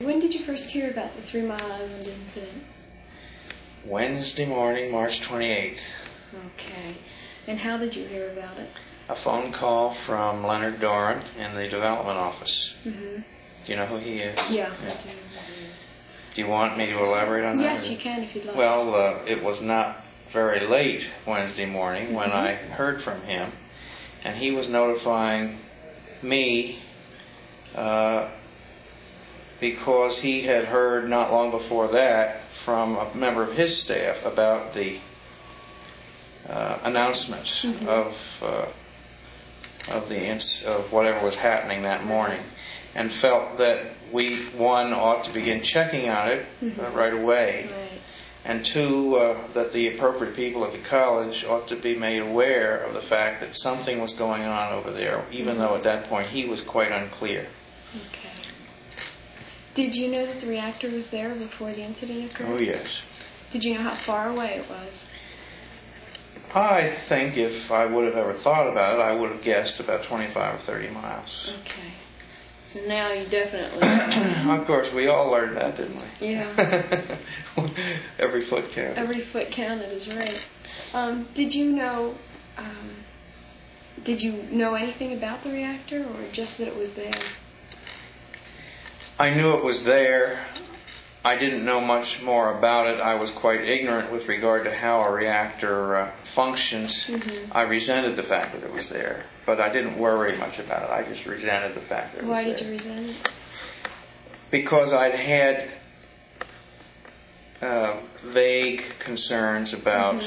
When did you first hear about the 3 Mile Island incident? Wednesday morning, March 28th. Okay. And how did you hear about it? A phone call from Leonard Doran in the development office. Mm-hmm. Do you know who he is? Yeah, I do know who he is. Do you want me to elaborate on that? Yes, you can if you'd like. Well, it was not very late Wednesday morning when I heard from him, and he was notifying me because he had heard not long before that from a member of his staff about the announcement of whatever was happening that morning, and felt that we, one, ought to begin checking on it right away, and two, that the appropriate people at the college ought to be made aware of the fact that something was going on over there, even though at that point he was quite unclear. Okay. Did you know that the reactor was there before the incident occurred? Oh, yes. Did you know how far away it was? I think if I would have ever thought about it, I would have guessed about 25 or 30 miles. Okay. So now you definitely know. Of course, we all learned that, didn't we? Yeah. Every foot counted. Every foot counted is right. Did you know anything about the reactor, or just that it was there? I knew it was there. I didn't know much more about it. I was quite ignorant with regard to how a reactor functions. I resented the fact that it was there, but I didn't worry much about it. I just resented the fact that it was there. Why did you resent it? Because I'd had vague concerns about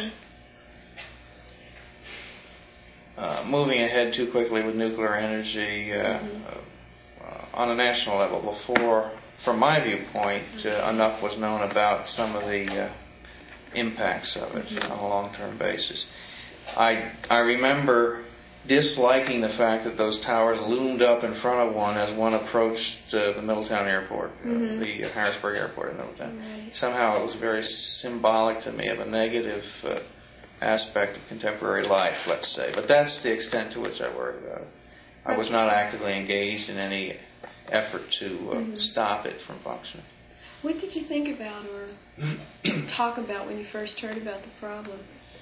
moving ahead too quickly with nuclear energy on a national level before, from my viewpoint, enough was known about some of the impacts of it on a long-term basis. I remember disliking the fact that those towers loomed up in front of one as one approached the Middletown Airport, the Harrisburg Airport in Middletown. Right. Somehow it was very symbolic to me of a negative aspect of contemporary life, let's say. But that's the extent to which I worried about it. I was not actively engaged in any effort to stop it from functioning. What did you think about or talk about when you first heard about the problem?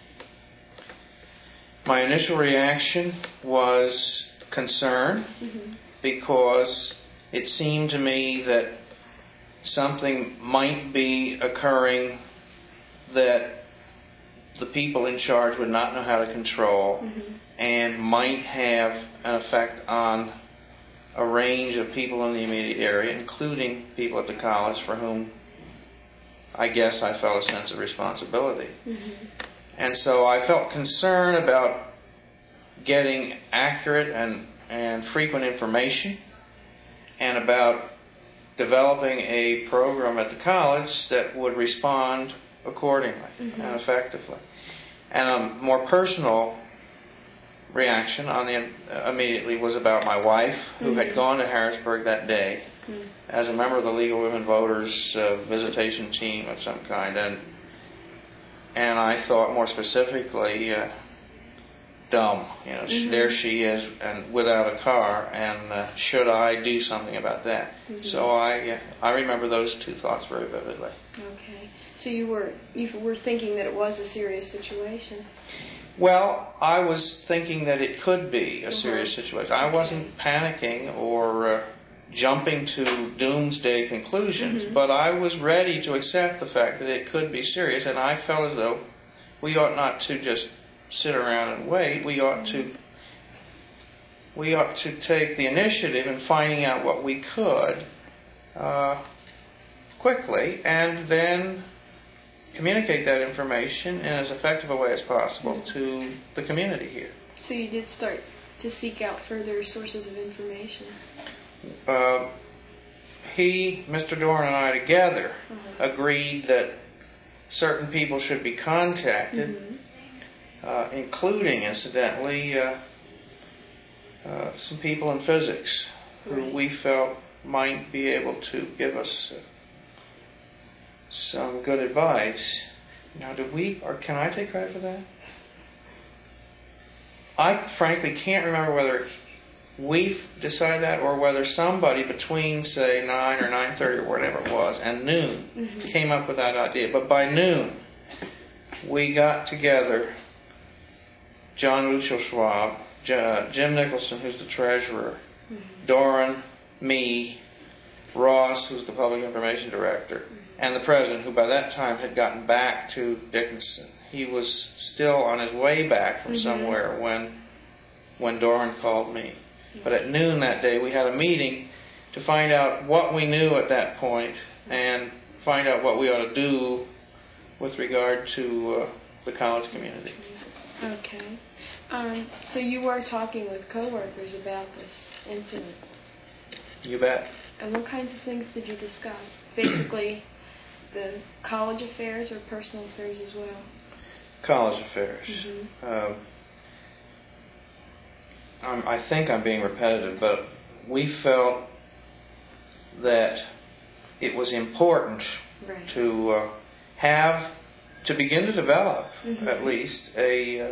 My initial reaction was concern because it seemed to me that something might be occurring that the people in charge would not know how to control and might have an effect on a range of people in the immediate area, including people at the college for whom I guess I felt a sense of responsibility. And so I felt concern about getting accurate and frequent information, and about developing a program at the college that would respond accordingly and effectively. And a more personal reaction immediately was about my wife, who had gone to Harrisburg that day as a member of the League of Women Voters visitation team of some kind, and I thought more specifically, dumb. There she is, and without a car, and should I do something about that? So I remember those two thoughts very vividly. Okay. So you were thinking that it was a serious situation. Well, I was thinking that it could be a serious situation. I wasn't panicking or jumping to doomsday conclusions, but I was ready to accept the fact that it could be serious, and I felt as though we ought not to just sit around and wait. We ought to take the initiative in finding out what we could quickly, and then communicate that information in as effective a way as possible to the community here. So you did start to seek out further sources of information. Mr. Doran and I together agreed that certain people should be contacted, including, incidentally, some people in physics who we felt might be able to give us some good advice. Now, can I take credit for that? I frankly can't remember whether we decided that, or whether somebody between, say, 9 or 9:30 or whatever it was, and noon came up with that idea. But by noon, we got together John Lucial Schwab, Jim Nicholson, who's the treasurer, Doran, me, Ross, who's the public information director, and the president, who by that time had gotten back to Dickinson. He was still on his way back from somewhere when Doran called me. But at noon that day, we had a meeting to find out what we knew at that point and find out what we ought to do with regard to the college community. Okay. So you were talking with coworkers about this incident. You bet. And what kinds of things did you discuss? Basically, the college affairs or personal affairs as well? College affairs. I think I'm being repetitive, but we felt that it was important to begin to develop at least a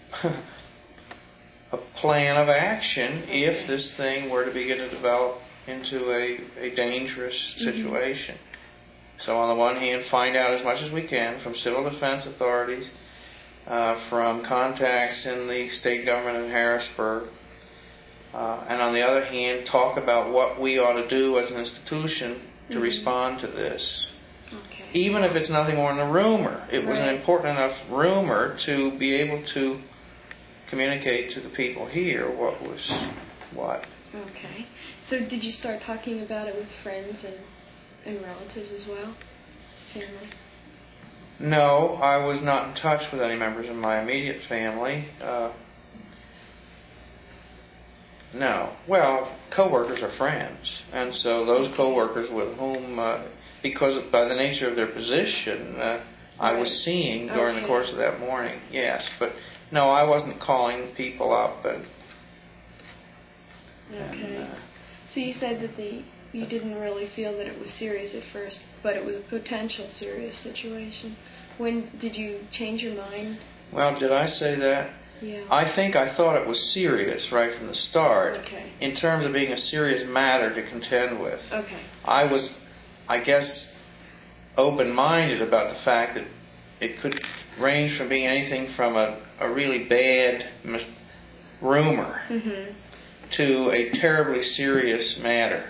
plan of action if this thing were to begin to develop into a dangerous situation. So on the one hand, find out as much as we can from civil defense authorities, from contacts in the state government in Harrisburg, and on the other hand, talk about what we ought to do as an institution to respond to this. Okay. Even if it's nothing more than a rumor. It was an important enough rumor to be able to communicate to the people here what was what. Okay. So did you start talking about it with friends and relatives as well? Family? No, I was not in touch with any members of my immediate family. No. Well, coworkers are friends, and so those coworkers with whom, because by the nature of their position, I was seeing during the course of that morning. Yes, but no, I wasn't calling people up and. Okay. So you said that you didn't really feel that it was serious at first, but it was a potential serious situation. When did you change your mind? Well, did I say that? Yeah. I think I thought it was serious right from the start. Okay. In terms of being a serious matter to contend with. Okay. I was, I guess, open-minded about the fact that it could range from being anything from a really bad rumor to a terribly serious matter.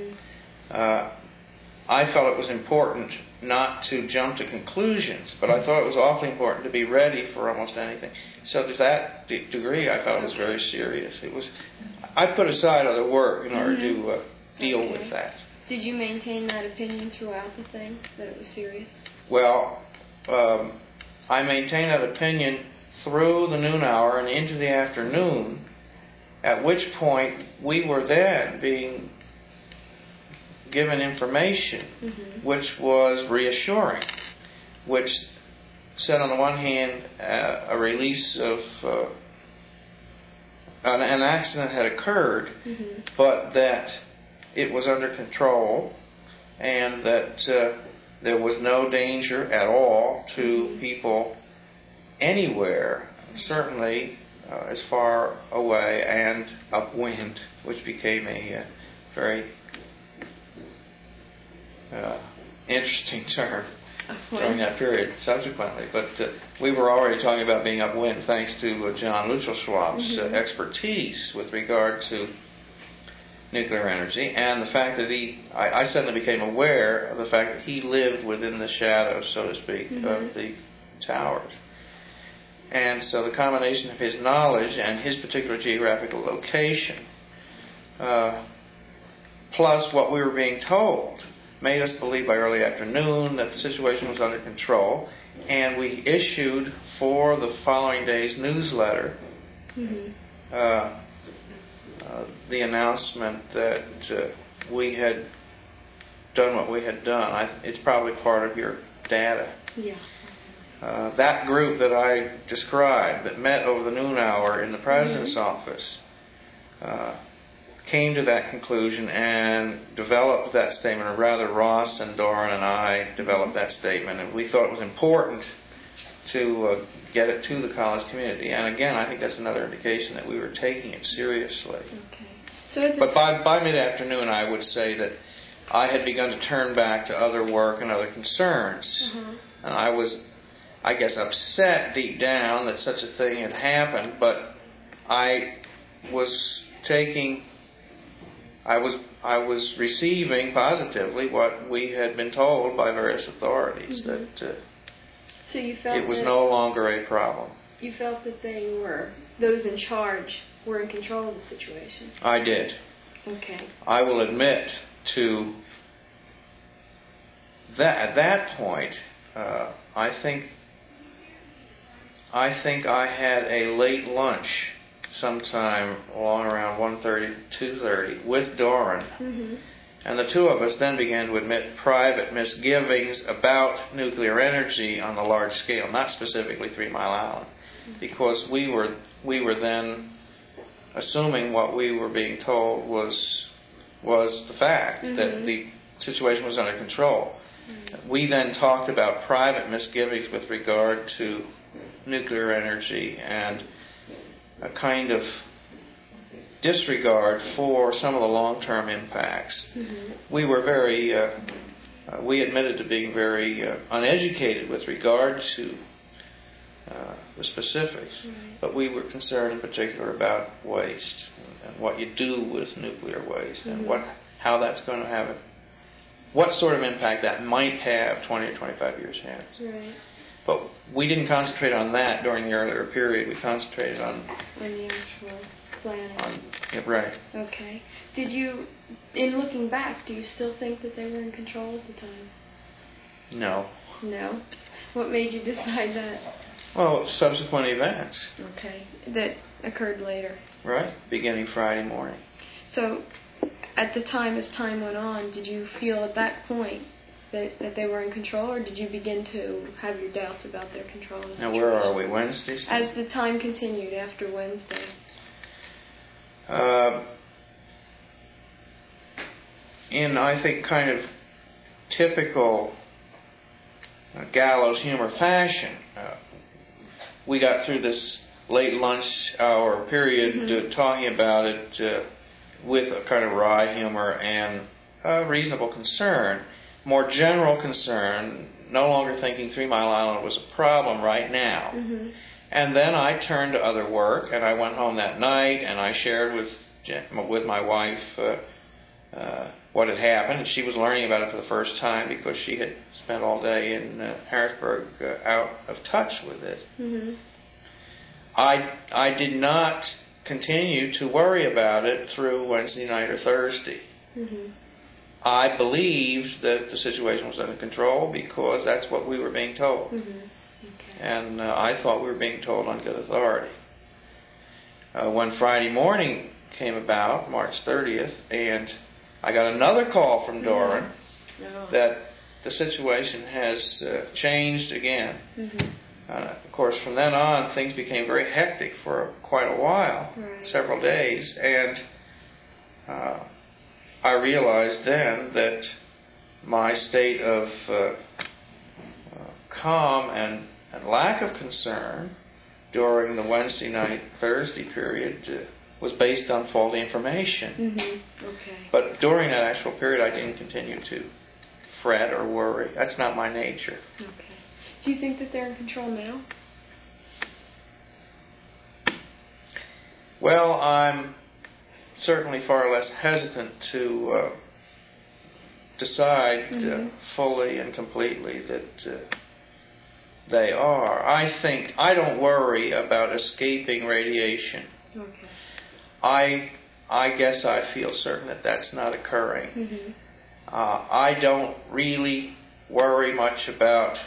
I felt it was important not to jump to conclusions, but I thought it was awfully important to be ready for almost anything. So to that degree, I felt it was very serious. I put aside other work in order to deal with that. Did you maintain that opinion throughout the thing, that it was serious? Well, I maintained that opinion through the noon hour and into the afternoon, at which point we were then being given information which was reassuring, which said on the one hand a release of an accident had occurred, but that it was under control and that there was no danger at all to people anywhere, certainly as far away and upwind, which became a very interesting term during that period subsequently. But we were already talking about being upwind thanks to John Lucial Schwab's expertise with regard to nuclear energy, and the fact that I suddenly became aware of the fact that he lived within the shadows, so to speak, of the towers. And so the combination of his knowledge and his particular geographical location, plus what we were being told, made us believe by early afternoon that the situation was under control, and we issued for the following day's newsletter the announcement that we had done what we had done. It's probably part of your data. Yeah. That group that I described that met over the noon hour in the president's office came to that conclusion and developed that statement, or rather Ross and Doran and I developed that statement, and we thought it was important to get it to the college community. And again, I think that's another indication that we were taking it seriously. Okay. But by mid-afternoon, I would say that I had begun to turn back to other work and other concerns. And I was, I guess, upset deep down that such a thing had happened, but I was receiving positively what we had been told by various authorities, that so you felt it was no longer a problem. You felt that those in charge were in control of the situation? I did. Okay. I will admit to that at that point, I think I had a late lunch sometime along around 1:30 to 2:30 with Doran. And the two of us then began to admit private misgivings about nuclear energy on the large scale, not specifically 3 Mile Island, because we were then assuming what we were being told was the fact, that the situation was under control. We then talked about private misgivings with regard to nuclear energy and a kind of disregard for some of the long-term impacts. We were we admitted to being very uneducated with regard to the specifics, but we were concerned in particular about waste and what you do with nuclear waste and how that's going to have what sort of impact that might have 20 or 25 years hence. But we didn't concentrate on that during the earlier period. We concentrated on the actual planning. Right. Okay. Did you, in looking back, do you still think that they were in control at the time? No. No? What made you decide that? Well, subsequent events. Okay. That occurred later. Right. Beginning Friday morning. So, at the time, as time went on, did you feel at that point that they were in control, or did you begin to have your doubts about their control? Now, where are we? Wednesday? As the time continued after Wednesday. In, I think, kind of typical gallows humor fashion, we got through this late lunch hour period talking about it with a kind of wry humor and reasonable concern, more general concern, no longer thinking 3 Mile Island was a problem right now. And then I turned to other work, and I went home that night, and I shared with my wife what had happened. And she was learning about it for the first time because she had spent all day in Harrisburg out of touch with it. I did not continue to worry about it through Wednesday night or Thursday. I believed that the situation was under control because that's what we were being told. And I thought we were being told on good authority. When Friday morning came about, March 30th, and I got another call from Doran that the situation has changed again. Of course, from then on, things became very hectic for quite a while, several days, and I realized then that my state of calm and lack of concern during the Wednesday night, Thursday period was based on faulty information. But during that actual period, I didn't continue to fret or worry. That's not my nature. Do you think that they're in control now? Well, I'm certainly far less hesitant to decide fully and completely that they are. I don't worry about escaping radiation. I guess I feel certain that that's not occurring. I don't really worry much about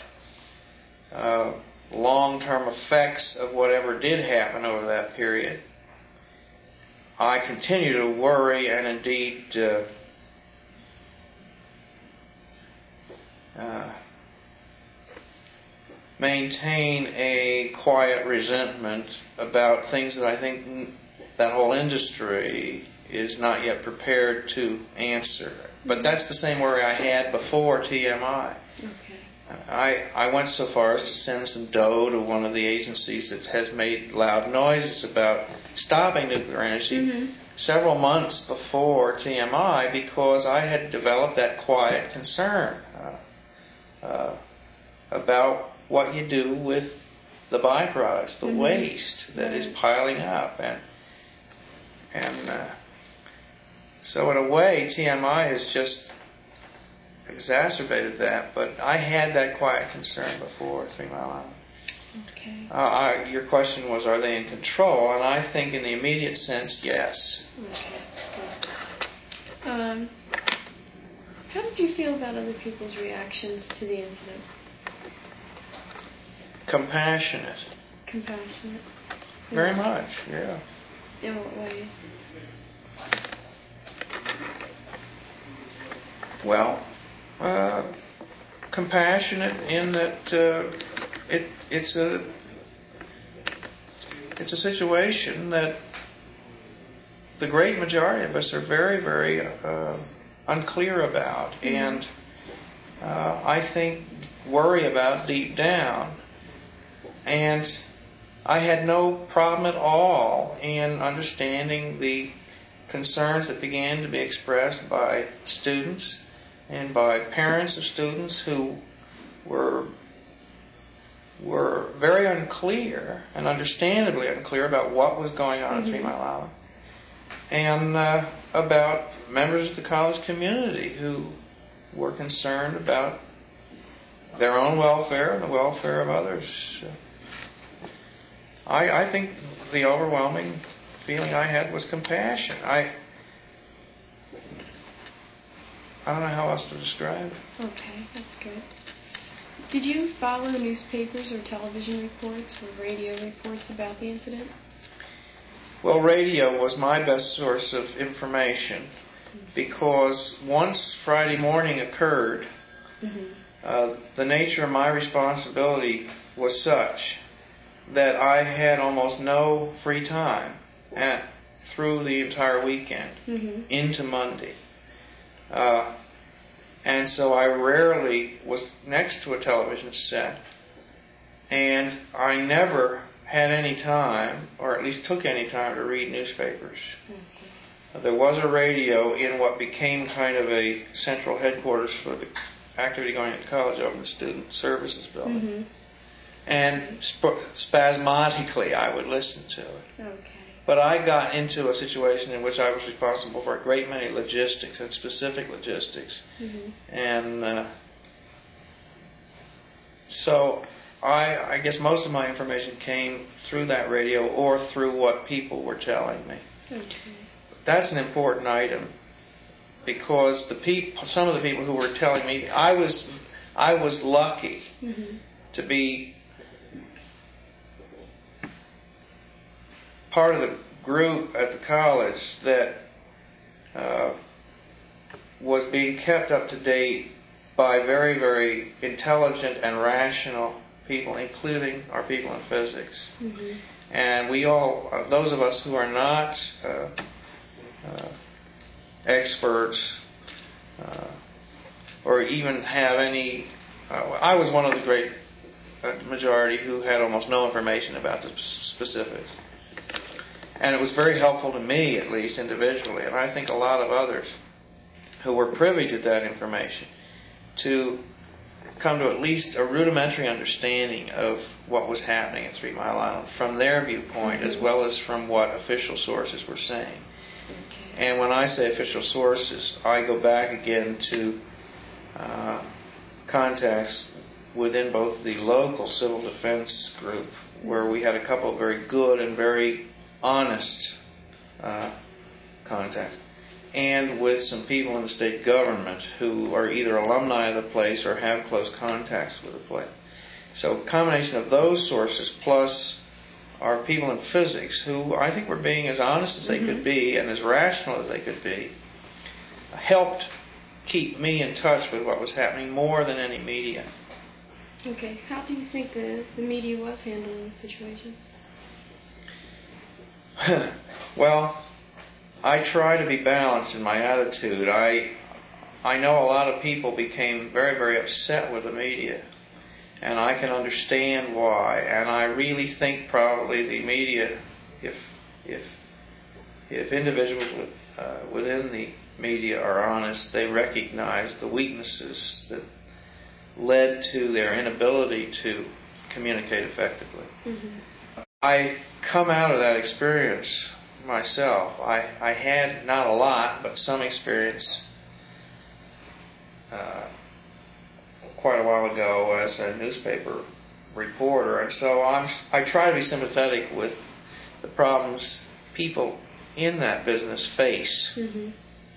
long-term effects of whatever did happen over that period. I continue to worry and indeed maintain a quiet resentment about things that I think that whole industry is not yet prepared to answer. But that's the same worry I had before TMI. I went so far as to send some dough to one of the agencies that has made loud noises about stopping nuclear energy several months before TMI, because I had developed that quiet concern about what you do with the byproducts, the waste that is piling up, and so in a way TMI has just exacerbated that, but I had that quiet concern before 3 Mile Island. Okay. Your question was, are they in control? And I think in the immediate sense, yes. Okay. How did you feel about other people's reactions to the incident? Compassionate. Compassionate? Very much, yeah. In what ways? Well, compassionate in that it's a situation that the great majority of us are very, very unclear about, and I think worry about deep down. And I had no problem at all in understanding the concerns that began to be expressed by students and by parents of students who were very unclear, and understandably unclear, about what was going on at 3 Mile Island, and about members of the college community who were concerned about their own welfare and the welfare of others. I think the overwhelming feeling I had was compassion. I don't know how else to describe it. Okay, that's good. Did you follow newspapers or television reports or radio reports about the incident? Well, radio was my best source of information, because once Friday morning occurred, the nature of my responsibility was such that I had almost no free time through the entire weekend into Monday. And so I rarely was next to a television set, and I never had any time, or at least took any time, to read newspapers. There was a radio in what became kind of a central headquarters for the activity going at college over the Student Services Building. And spasmodically I would listen to it. Okay. But I got into a situation in which I was responsible for a great many logistics, and specific logistics. And so I guess most of my information came through that radio or through what people were telling me. That's an important item, because some of the people who were telling me, I was lucky to be part of the group at the college that was being kept up to date by very, very intelligent and rational people, including our people in physics. And we all, those of us who are not experts or even have any, I was one of the great majority who had almost no information about the specifics. And it was very helpful to me, at least individually, and I think a lot of others who were privy to that information, to come to at least a rudimentary understanding of what was happening at 3 Mile Island from their viewpoint, as well as from what official sources were saying. And when I say official sources, I go back again to contacts within both the local civil defense group, where we had a couple of very good and very honest contacts, and with some people in the state government who are either alumni of the place or have close contacts with the place. So a combination of those sources plus our people in physics, who I think were being as honest as they could be and as rational as they could be, helped keep me in touch with what was happening more than any media. Okay. How do you think the media was handling the situation? Well, I try to be balanced in my attitude. I know a lot of people became very, very upset with the media and I can understand why. And I really think probably the media, if individuals within the media are honest, they recognize the weaknesses that led to their inability to communicate effectively. Mm-hmm. I come out of that experience myself. I had not a lot, but some experience quite a while ago as a newspaper reporter, and so I try to be sympathetic with the problems people in that business face. Mm-hmm.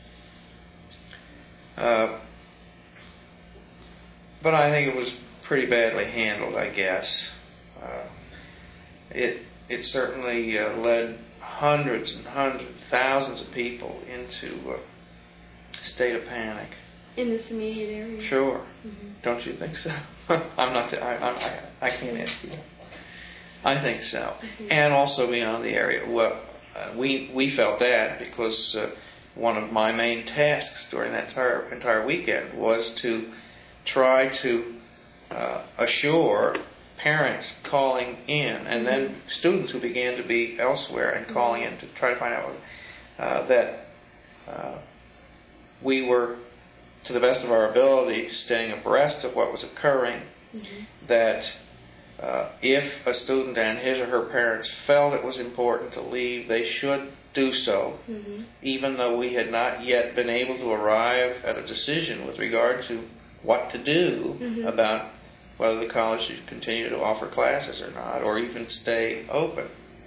But I think it was pretty badly handled, I guess. It certainly led hundreds and hundreds, thousands of people into a state of panic. In this immediate area? Sure. Mm-hmm. Don't you think so? I'm not. I can't ask you. I think so. Mm-hmm. And also beyond the area. Well, we felt that because one of my main tasks during that entire weekend was to try to assure parents calling in, and then students who began to be elsewhere and calling in to try to find out that we were, to the best of our ability, staying abreast of what was occurring, that if a student and his or her parents felt it was important to leave, they should do so, even though we had not yet been able to arrive at a decision with regard to what to do about whether the college should continue to offer classes or not, or even stay open.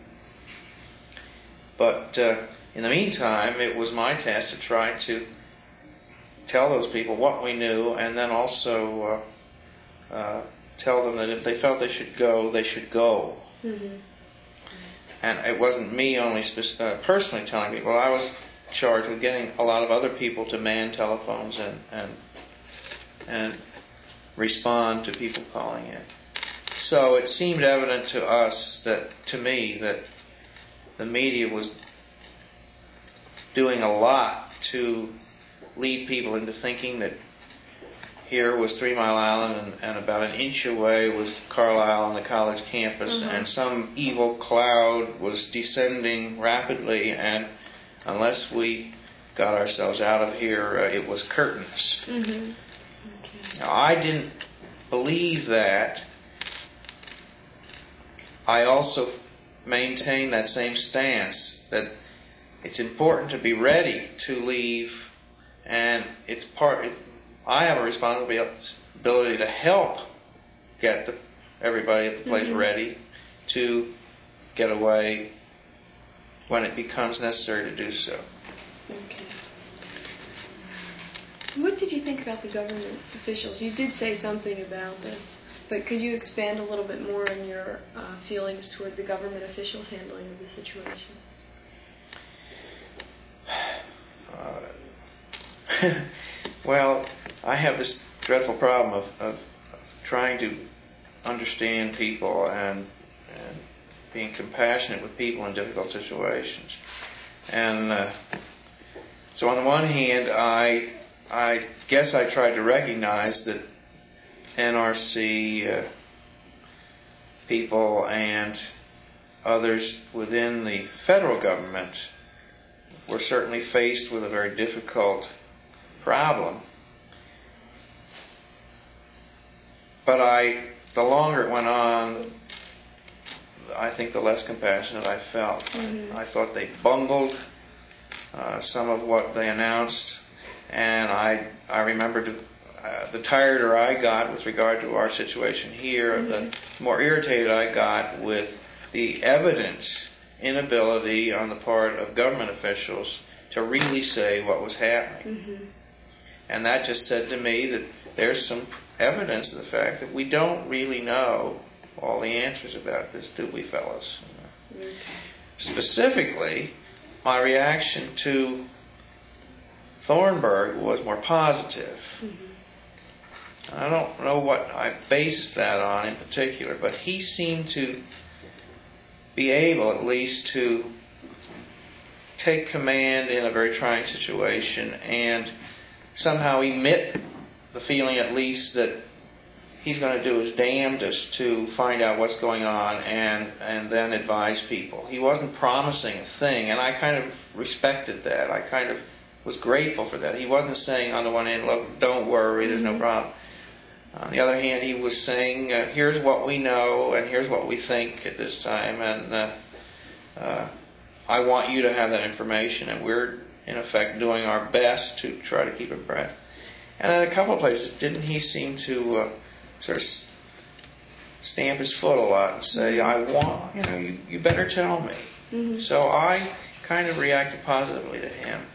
But in the meantime, it was my task to try to tell those people what we knew, and then also tell them that if they felt they should go, they should go. Mm-hmm. And it wasn't me only personally telling people. I was charged with getting a lot of other people to man telephones and respond to people calling in. So it seemed evident to me that the media was doing a lot to lead people into thinking that here was 3 Mile Island and about an inch away was Carlisle on the college campus, and some evil cloud was descending rapidly, and unless we got ourselves out of here, it was curtains. Mm-hmm. Okay. Now, I didn't believe that. I also maintain that same stance, that it's important to be ready to leave, and I have a responsibility to help get everybody at the place ready to get away when it becomes necessary to do so. Okay. What did you think about the government officials? You did say something about this, but could you expand a little bit more on your feelings toward the government officials' handling of the situation? Well, I have this dreadful problem of trying to understand people and being compassionate with people in difficult situations. And so on the one hand, I guess I tried to recognize that NRC people and others within the federal government were certainly faced with a very difficult problem. But the longer it went on, I think the less compassionate I felt. Mm-hmm. I thought they bungled some of what they announced, and I remembered the tireder I got with regard to our situation here, the more irritated I got with the evident inability on the part of government officials to really say what was happening. Mm-hmm. And that just said to me that there's some evidence of the fact that we don't really know all the answers about this, do we, fellas? Mm-hmm. Specifically, my reaction to Thornburg was more positive. Mm-hmm. I don't know what I based that on in particular, but he seemed to be able at least to take command in a very trying situation and somehow emit the feeling at least that he's going to do his damnedest to find out what's going on and then advise people. He wasn't promising a thing, and I kind of respected that. I kind of was grateful for that. He wasn't saying on the one hand, look, don't worry, there's no problem. On the other hand, he was saying, here's what we know and here's what we think at this time, and I want you to have that information, and we're, in effect, doing our best to try to keep abreast. And in a couple of places, didn't he seem to sort of stamp his foot a lot and say, I want, you better tell me. Mm-hmm. So I kind of reacted positively to him.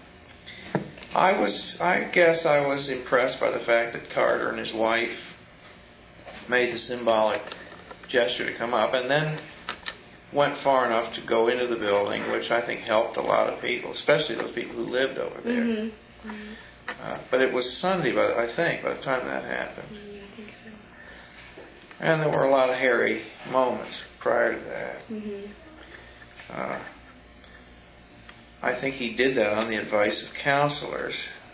I guess I was impressed by the fact that Carter and his wife made the symbolic gesture to come up and then went far enough to go into the building, which I think helped a lot of people, especially those people who lived over there. Mm-hmm. Mm-hmm. But it was Sunday, I think, by the time that happened. I think so. And there were a lot of hairy moments prior to that. Mm-hmm. I think he did that on the advice of counselors.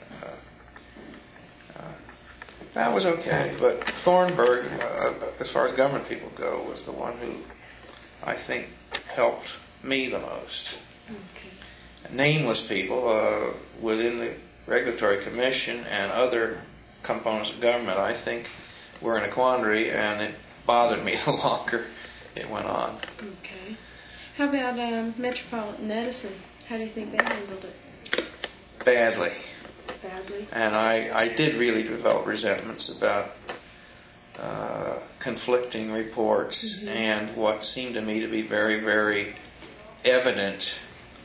That was okay, but Thornburg, as far as government people go, was the one who I think helped me the most. Okay. Nameless people within the Regulatory Commission and other components of government, I think, were in a quandary, and it bothered me the longer it went on. Okay. How about Metropolitan Edison? How do you think they handled it? Badly. Badly? And I did really develop resentments about conflicting reports mm-hmm. and what seemed to me to be very, very evident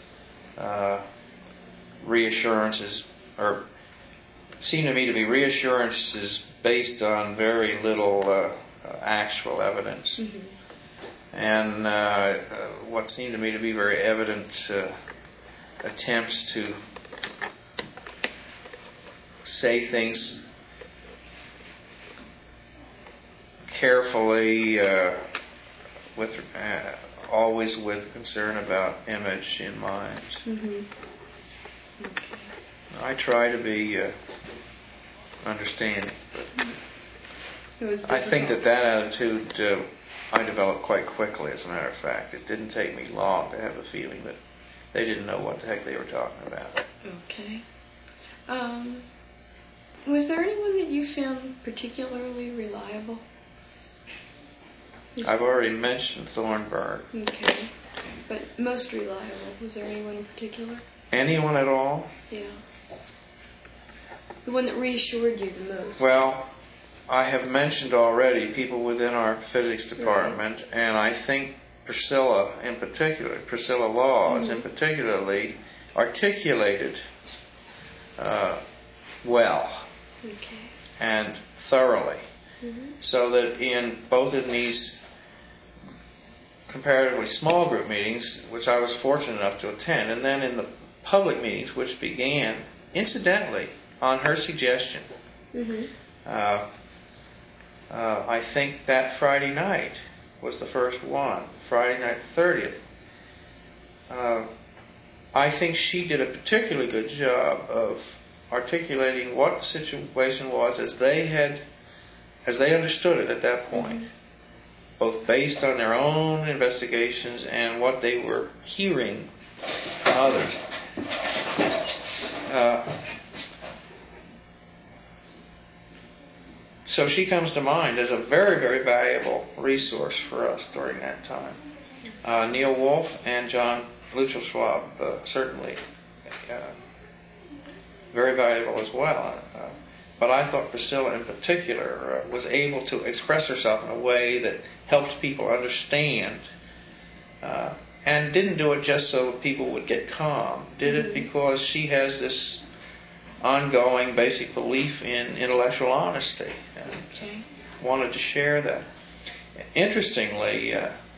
reassurances, or seemed to me to be reassurances based on very little actual evidence. Mm-hmm. And what seemed to me to be very evident attempts to say things carefully, with always with concern about image in mind. Mm-hmm. Okay. I try to be understanding, but I think that attitude I developed quite quickly, as a matter of fact. It didn't take me long to have the feeling that they didn't know what the heck they were talking about. Okay. Was there anyone that you found particularly reliable? I've already mentioned Thornburg. Okay. But most reliable, was there anyone in particular? Anyone at all? Yeah. The one that reassured you the most? Well, I have mentioned already people within our physics department, right. And I think Priscilla Laws mm-hmm. in particularly articulated well and thoroughly, mm-hmm. so that in both of these comparatively small group meetings, which I was fortunate enough to attend, and then in the public meetings, which began incidentally on her suggestion, mm-hmm. I think that Friday night was the first one, Friday night 30th. I think she did a particularly good job of articulating what the situation was as they understood it at that point, mm-hmm. both based on their own investigations and what they were hearing from others. So she comes to mind as a very, very valuable resource for us during that time. Neil Wolf and John Luchel Schwab, certainly very valuable as well. But I thought Priscilla in particular was able to express herself in a way that helped people understand, and didn't do it just so people would get calm. Did it because she has this ongoing basic belief in intellectual honesty and wanted to share that. Interestingly,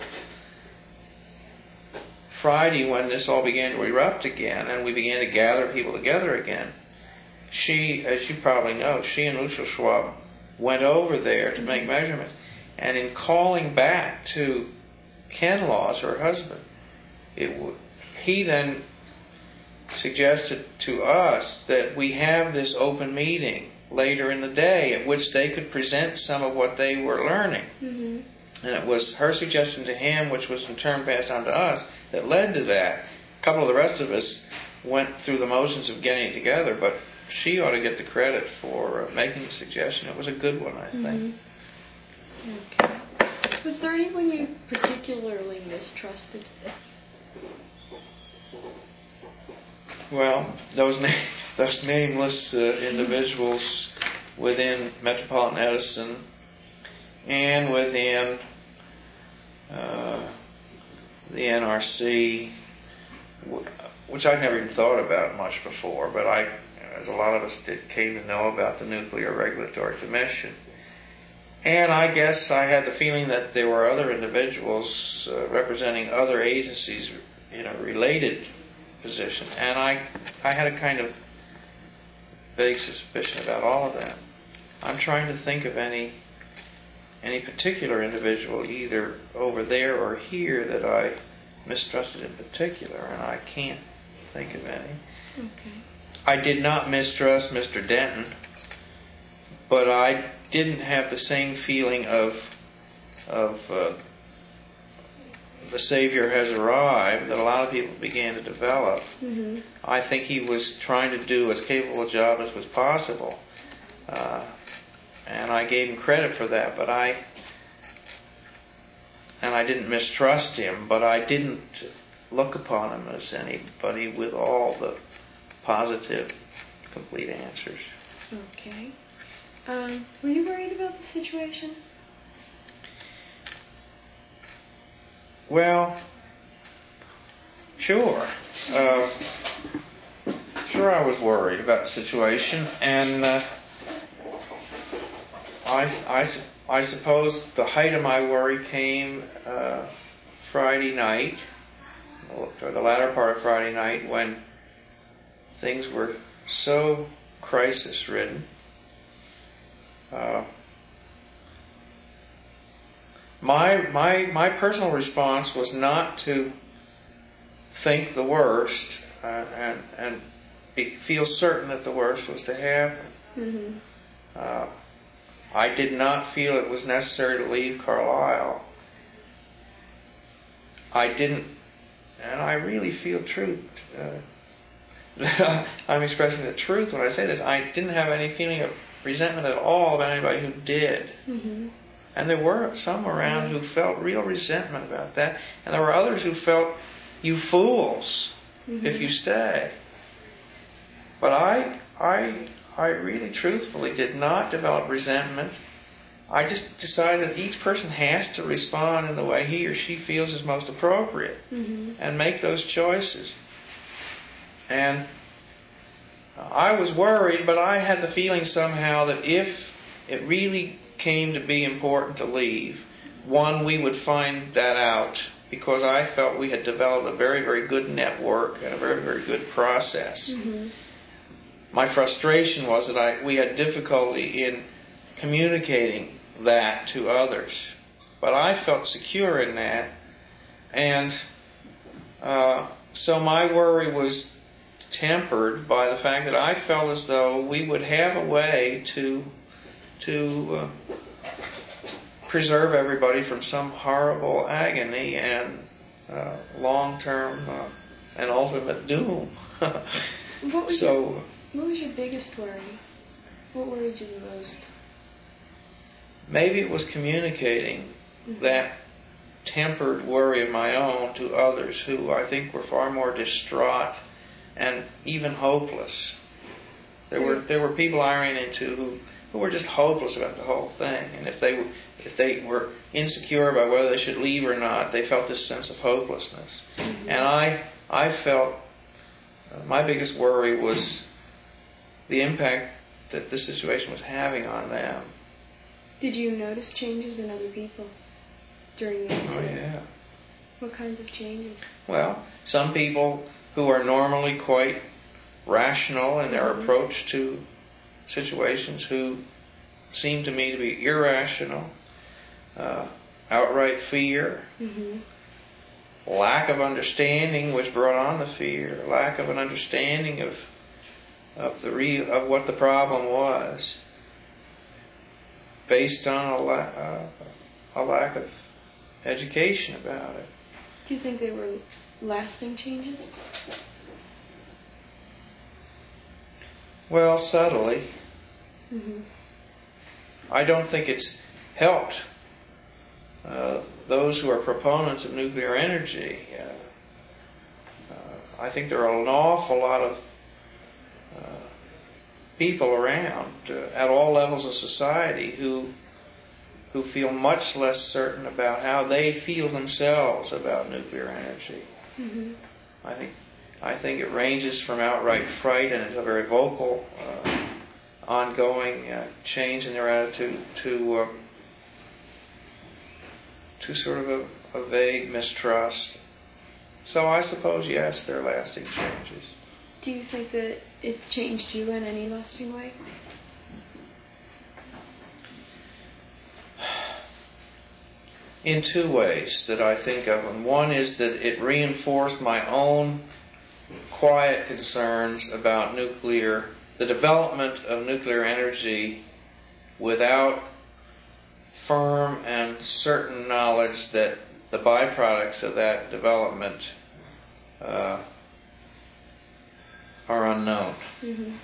Friday, when this all began to erupt again and we began to gather people together again, she, as you probably know, she and Luchel Schwab went over there to make measurements. And in calling back to Ken Laws, her husband, he then suggested to us that we have this open meeting later in the day at which they could present some of what they were learning. Mm-hmm. And it was her suggestion to him, which was in turn passed on to us, that led to that. A couple of the rest of us went through the motions of getting it together, but she ought to get the credit for making the suggestion. It was a good one, I think. Okay. Was there anyone you particularly mistrusted? Well, those nameless individuals within Metropolitan Edison and within the NRC, which I'd never even thought about much before, but as a lot of us came to know about the Nuclear Regulatory Commission. And I guess I had the feeling that there were other individuals representing other agencies in a related position. And I had a kind of vague suspicion about all of that. I'm trying to think of any particular individual, either over there or here, that I mistrusted in particular, and I can't think of any. Okay. I did not mistrust Mr. Denton, but I didn't have the same feeling of the Savior has arrived that a lot of people began to develop. Mm-hmm. I think he was trying to do as capable a job as was possible, and I gave him credit for that. But I didn't mistrust him, but I didn't look upon him as anybody with all the positive, complete answers. Okay. Were you worried about the situation? Well, sure. Sure I was worried about the situation, and I suppose the height of my worry came Friday night, or the latter part of Friday night, when things were so crisis-ridden. My personal response was to think the worst and feel certain that the worst was to happen. Mm-hmm. I did not feel it was necessary to leave Carlisle. I didn't, and I really feel truth. I'm expressing the truth when I say this. I didn't have any feeling of resentment at all about anybody who did. Mm-hmm. And there were some around who felt real resentment about that. And there were others who felt, you fools, if you stay. But I really truthfully did not develop resentment. I just decided that each person has to respond in the way he or she feels is most appropriate and make those choices. And I was worried, but I had the feeling somehow that if it really came to be important to leave, one, we would find that out, because I felt we had developed a very, very good network and a very, very good process. Mm-hmm. My frustration was that we had difficulty in communicating that to others. But I felt secure in that, and so my worry was tempered by the fact that I felt as though we would have a way to preserve everybody from some horrible agony and long-term and ultimate doom. What was your biggest worry? What worried you the most? Maybe it was communicating that tempered worry of my own to others who I think were far more distraught and even hopeless. There were people I ran into who were just hopeless about the whole thing, and if they were insecure about whether they should leave or not, they felt this sense of hopelessness. Mm-hmm. And I felt my biggest worry was the impact that this situation was having on them. Did you notice changes in other people during the incident? Oh, yeah. What kinds of changes? Well, some people who are normally quite rational in their approach to situations who seem to me to be irrational, outright fear, lack of understanding which brought on the fear, lack of an understanding of what the problem was. based on a lack of education about it. Do you think they were lasting changes? Well, subtly. Mm-hmm. I don't think it's helped those who are proponents of nuclear energy. I think there are an awful lot of people around at all levels of society who feel much less certain about how they feel themselves about nuclear energy. Mm-hmm. I think it ranges from outright fright, and it's a very vocal, ongoing change in their attitude to sort of a vague mistrust. So I suppose, yes, they're lasting changes. Do you think that it changed you in any lasting way? In two ways that I think of them. One is that it reinforced my own quiet concerns about the development of nuclear energy without firm and certain knowledge that the byproducts of that development are unknown. Mm-hmm.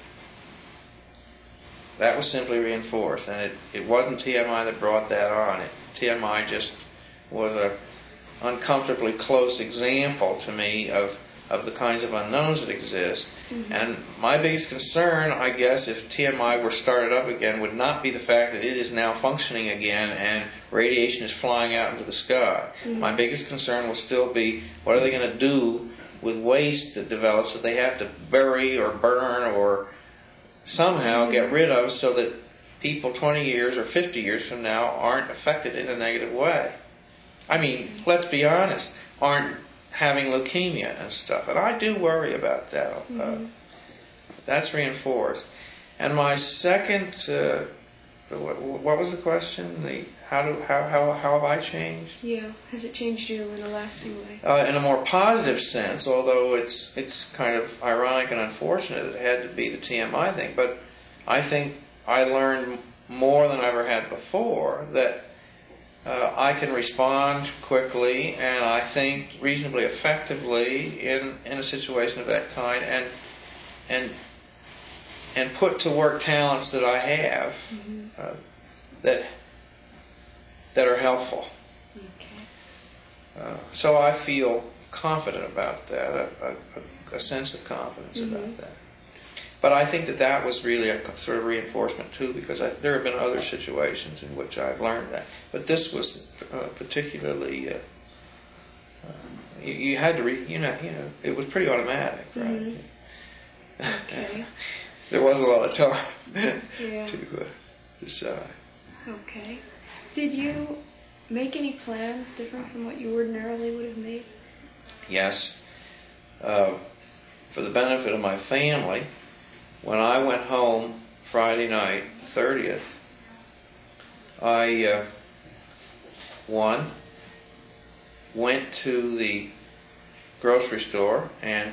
That was simply reinforced, and it wasn't TMI that brought that on. TMI just was an uncomfortably close example to me of the kinds of unknowns that exist. Mm-hmm. And my biggest concern, I guess, if TMI were started up again, would not be the fact that it is now functioning again and radiation is flying out into the sky. Mm-hmm. My biggest concern will still be, what are they going to do with waste that develops that they have to bury or burn or somehow get rid of so that people 20 years or 50 years from now aren't affected in a negative way. I mean, let's be honest, aren't having leukemia and stuff. And I do worry about that. Mm-hmm. That's reinforced. And my second, what was the question? How have I changed? Yeah, has it changed you in a lasting way? In a more positive sense, although it's kind of ironic and unfortunate that it had to be the TMI thing. But I think I learned more than I ever had before that I can respond quickly and I think reasonably effectively in a situation of that kind and put to work talents that I have mm-hmm. That are helpful. Okay. So I feel confident about that, a sense of confidence mm-hmm. about that. But I think that was really a sort of reinforcement too, because there have been other situations in which I've learned that. But this was particularly, you had to it was pretty automatic, right? Mm-hmm. Okay. There wasn't a lot of time yeah. to decide. Okay. Did you make any plans different from what you ordinarily would have made? Yes. For the benefit of my family, when I went home Friday night, 30th, I went to the grocery store, and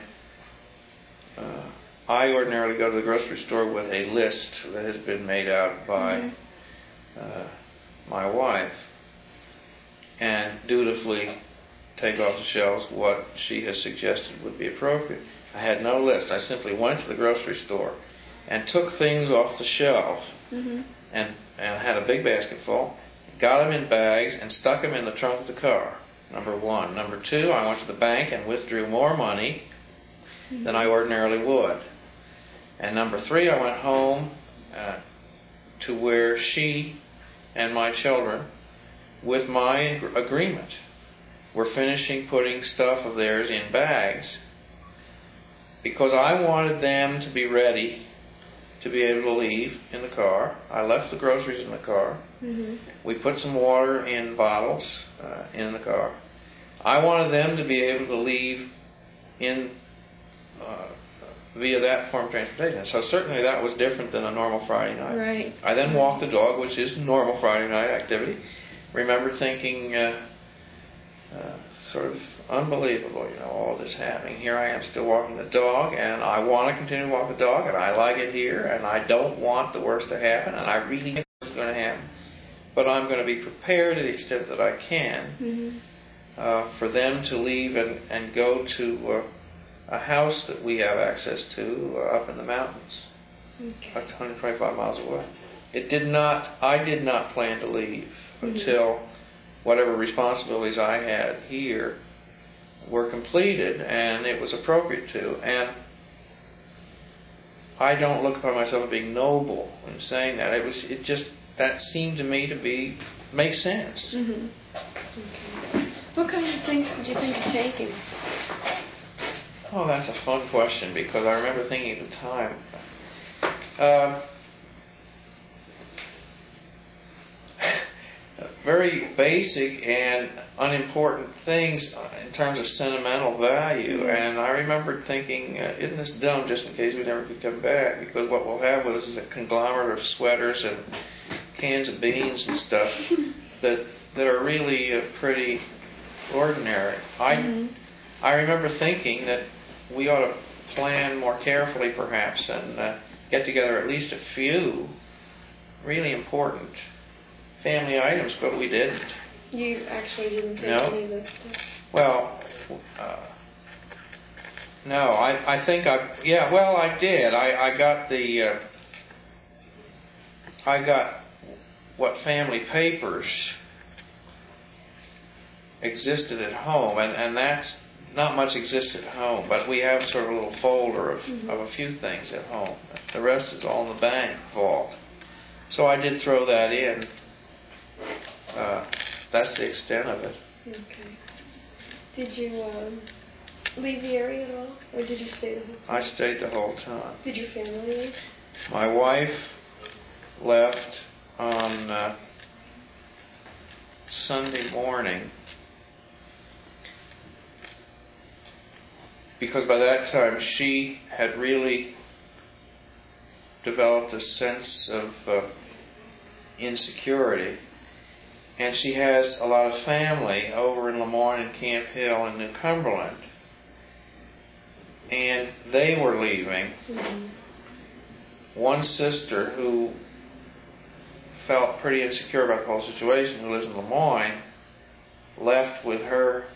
I ordinarily go to the grocery store with a list that has been made out by my wife, and dutifully take off the shelves what she has suggested would be appropriate. I had no list. I simply went to the grocery store and took things off the shelf mm-hmm. and had a big basket full, got them in bags and stuck them in the trunk of the car, number one. Number two, I went to the bank and withdrew more money mm-hmm. than I ordinarily would. And number three, I went home to where she and my children, with my agreement, were finishing putting stuff of theirs in bags because I wanted them to be ready to be able to leave in the car. I left the groceries in the car. Mm-hmm. We put some water in bottles in the car. I wanted them to be able to leave in via that form of transportation. So certainly that was different than a normal Friday night. Right. I then walked the dog, which is normal Friday night activity. Remember thinking, sort of unbelievable, all this happening. Here I am still walking the dog, and I want to continue to walk the dog, and I like it here, and I don't want the worst to happen, and I really think it's going to happen. but I'm going to be prepared to the extent that I can for them to leave and go to a house that we have access to up in the mountains, like 125 miles away. I did not plan to leave until whatever responsibilities I had here were completed and it was appropriate to. And I don't look upon myself as being noble in saying that. That seemed to me to make sense. Mm-hmm. Okay. What kind of things did you think of taking? Oh, that's a fun question because I remember thinking at the time. Very basic and unimportant things in terms of sentimental value. And I remember thinking, isn't this dumb just in case we never could come back? Because what we'll have with us is a conglomerate of sweaters and cans of beans and stuff that are really pretty ordinary. I remember thinking that we ought to plan more carefully perhaps and get together at least a few really important family items, but we didn't. You actually didn't take any of that stuff? Well, no, I think I did. I got what family papers existed at home, and that's not much exists at home, but we have sort of a little folder of a few things at home. The rest is all in the bank vault. So I did throw that in. That's the extent of it. Okay. Did you leave the area at all, or did you stay the whole time? I stayed the whole time. Did your family leave? My wife left on Sunday morning because by that time she had really developed a sense of insecurity. And she has a lot of family over in Lemoyne and Camp Hill and New Cumberland. And they were leaving. One sister who felt pretty insecure about the whole situation, who lives in Lemoyne, left with her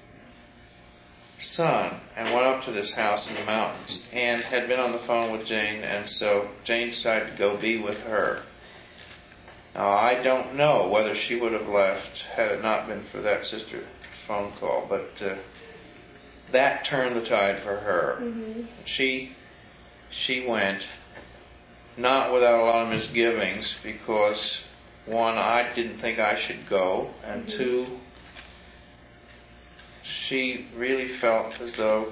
son and went up to this house in the mountains and had been on the phone with Jane, and so Jane decided to go be with her. Now, I don't know whether she would have left had it not been for that sister's phone call, but that turned the tide for her. She went, not without a lot of misgivings, because one, I didn't think I should go, and two, she really felt as though,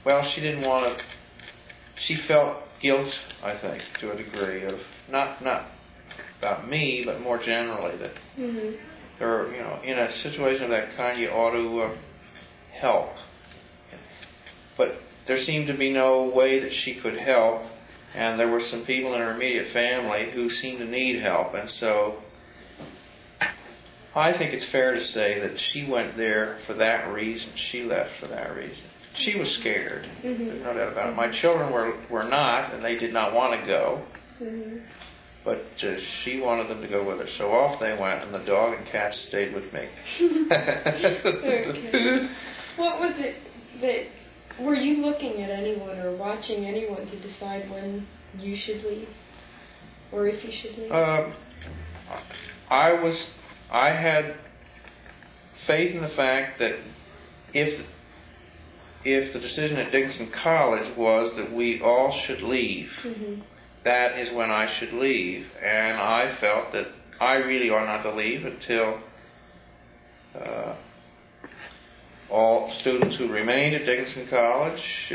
she felt guilt, I think, to a degree of, not about me, but more generally that there, in a situation of that kind, you ought to help. But there seemed to be no way that she could help, and there were some people in her immediate family who seemed to need help, and so I think it's fair to say that she went there for that reason. She left for that reason. She was scared. There's no doubt about it. My children were not, and they did not want to go. But she wanted them to go with her. So off they went, and the dog and cat stayed with me. Okay. What was it that, were you looking at anyone or watching anyone to decide when you should leave? Or if you should leave? I had faith in the fact that if the decision at Dickinson College was that we all should leave, that is when I should leave. And I felt that I really ought not to leave until all students who remained at Dickinson College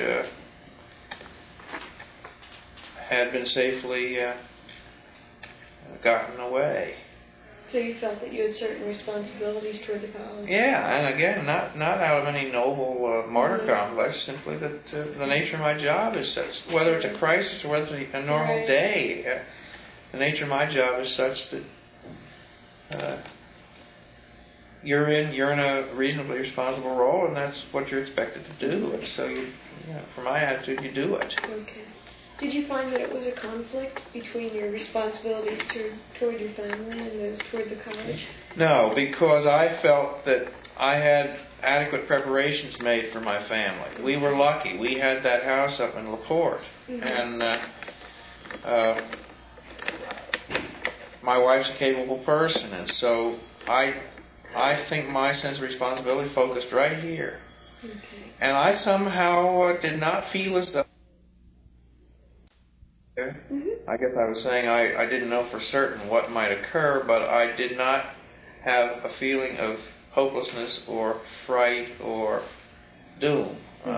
had been safely gotten away. So you felt that you had certain responsibilities toward the college? Yeah, and again, not out of any noble martyr complex, simply that the nature of my job is such, whether it's a crisis or whether it's a normal day, the nature of my job is such that you're in a reasonably responsible role, and that's what you're expected to do. And so, from my attitude, you do it. Okay. Did you find that it was a conflict between your responsibilities toward your family and those toward the college? No, because I felt that I had adequate preparations made for my family. We were lucky. We had that house up in LaPorte. And my wife's a capable person, and so I think my sense of responsibility focused right here. Okay. And I somehow did not feel as though... I guess I was saying I didn't know for certain what might occur, but I did not have a feeling of hopelessness or fright or doom.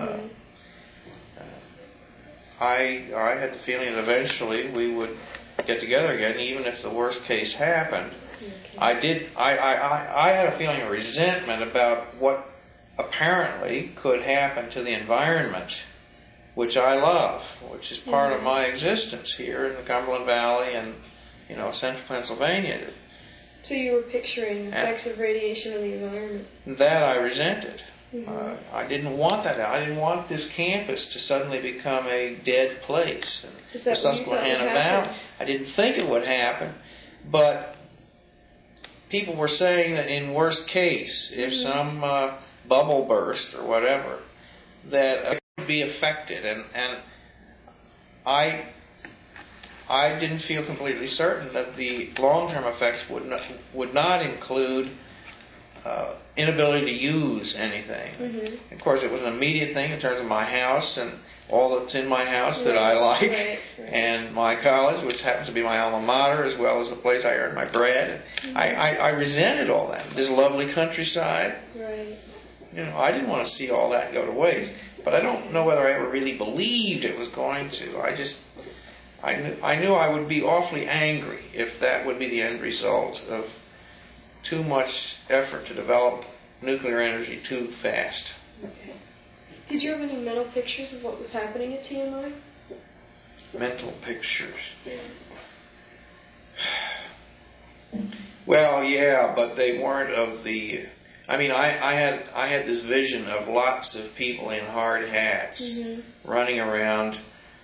I had the feeling that eventually we would get together again, even if the worst case happened. Okay. I had a feeling of resentment about what apparently could happen to the environment, which I love, which is part of my existence here in the Cumberland Valley and, central Pennsylvania. So you were picturing effects of radiation on the environment? That I resented. I didn't want that. I didn't want this campus to suddenly become a dead place. Is that what you thought would happen? I didn't think it would happen, but people were saying that in worst case, if some bubble burst or whatever, that it would be affected. And I didn't feel completely certain that the long-term effects would not include inability to use anything. Of course, it was an immediate thing in terms of my house and all that's in my house that I like, and my college, which happens to be my alma mater, as well as the place I earned my bread. I resented all that. This lovely countryside. Right. I didn't want to see all that go to waste. But I don't know whether I ever really believed it was going to. I knew I would be awfully angry if that would be the end result of too much effort to develop nuclear energy too fast. Okay. Did you have any mental pictures of what was happening at TMI? Mental pictures? Yeah. Well, yeah, but they weren't of the... I mean, I had this vision of lots of people in hard hats running around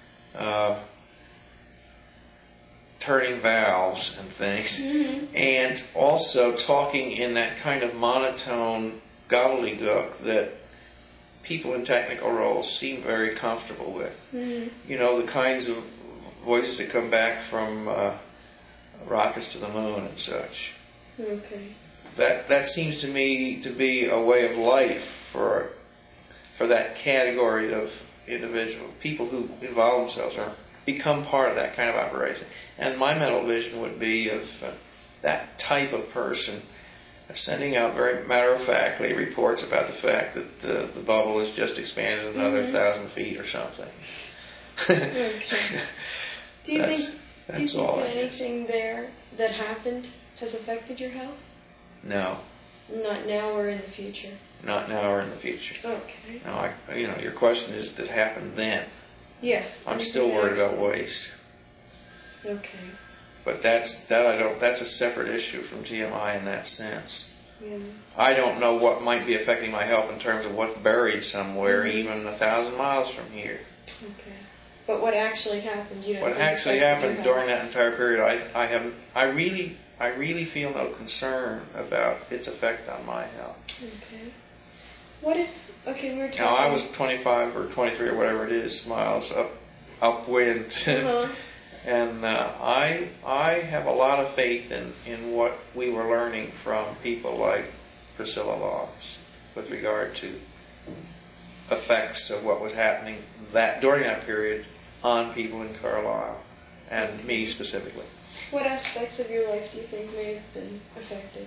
turning valves and things, and also talking in that kind of monotone gobbledygook that people in technical roles seem very comfortable with. The kinds of voices that come back from rockets to the moon and such. Okay. That seems to me to be a way of life for that category of individual people who involve themselves or become part of that kind of operation. And my mental vision would be of that type of person sending out very matter-of-factly reports about the fact that the bubble has just expanded another 1,000 feet or something. Okay. Do you think anything there that happened has affected your health? No. Not now or in the future? Not now or in the future. Okay. No, your question is that happened then. Yes. I'm still worried about waste. Okay. But that's a separate issue from TMI in that sense. Yeah. I don't know what might be affecting my health in terms of what's buried somewhere, even 1,000 miles from here. Okay. But what actually happened? What actually happened during that entire period, I really feel no concern about its effect on my health. Okay. What if? Okay, we were talking. Now I was 25 or 23 or whatever it is miles upwind. And I have a lot of faith in what we were learning from people like Priscilla Laws with regard to effects of what was happening during that period on people in Carlisle and me specifically. What aspects of your life do you think may have been affected?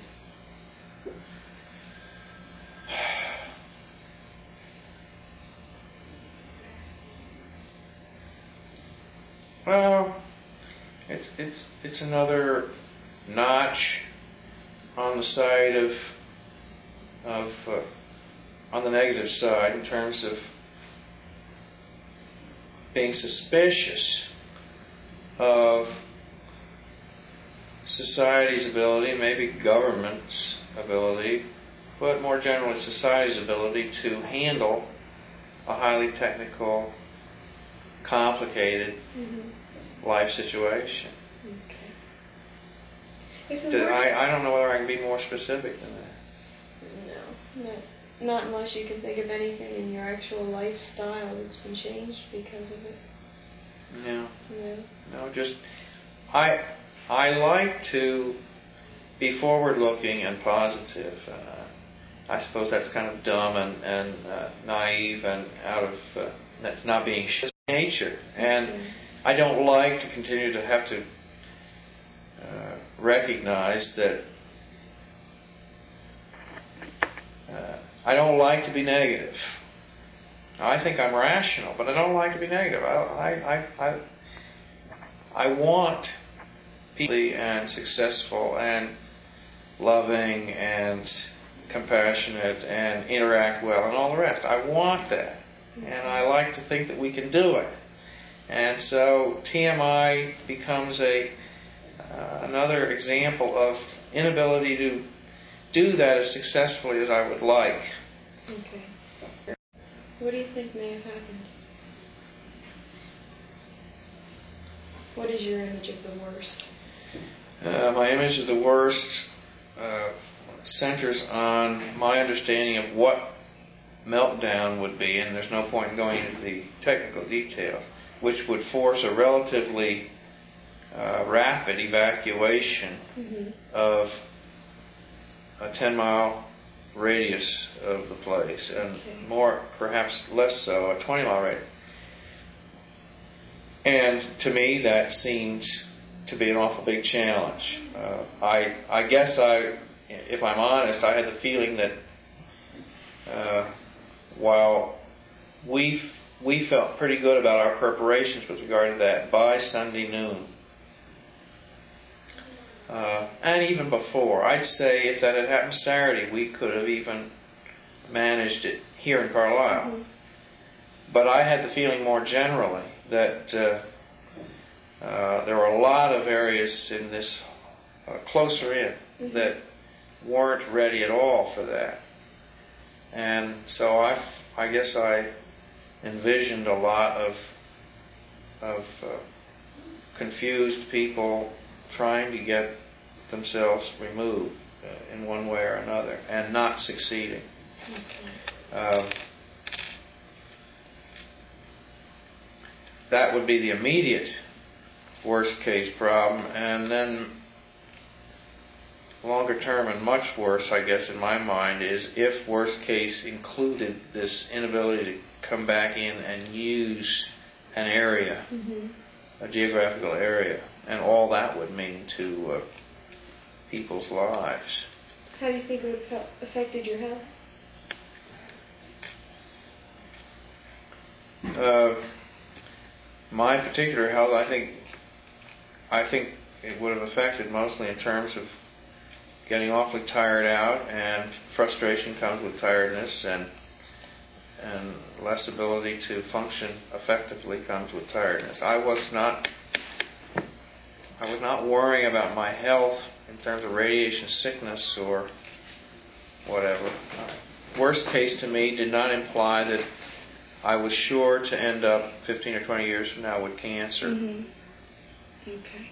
Well, it's another notch on the side of on the negative side in terms of being suspicious of society's ability, maybe government's ability, but more generally society's ability to handle a highly technical complicated life situation. I don't know whether I can be more specific than that. No, not unless you can think of anything in your actual lifestyle that's been changed because of it. No, just I like to be forward-looking and positive. I suppose that's kind of dumb and naive and out of that's not being nature. And I don't like to continue to have to recognize that I don't like to be negative. I think I'm rational, but I don't like to be negative. I want people and successful and loving and compassionate and interact well and all the rest. I want that. And I like to think that we can do it. And so TMI becomes another example of inability to do that as successfully as I would like. Okay. What do you think may have happened? What is your image of the worst? My image of the worst centers on my understanding of what meltdown would be, and there's no point in going into the technical details, which would force a relatively rapid evacuation of a 10-mile radius of the place, and more, perhaps less so, a 20-mile radius. And to me, that seemed to be an awful big challenge. I guess if I'm honest, I had the feeling that while we felt pretty good about our preparations with regard to that by Sunday noon, and even before, I'd say if that had happened Saturday, we could have even managed it here in Carlisle. But I had the feeling more generally that there were a lot of areas in this closer in that weren't ready at all for that. And so I guess I envisioned a lot of confused people trying to get themselves removed in one way or another and not succeeding. That would be the immediate worst case problem, and then longer term and much worse, I guess, in my mind, is if worst case included this inability to come back in and use an area, a geographical area, and all that would mean to people's lives. How do you think it would have affected your health? My particular health, I think it would have affected mostly in terms of getting awfully tired out, and frustration comes with tiredness, and less ability to function effectively comes with tiredness. I was not worrying about my health in terms of radiation sickness or whatever. Worst case to me did not imply that I was sure to end up 15 or 20 years from now with cancer. Okay.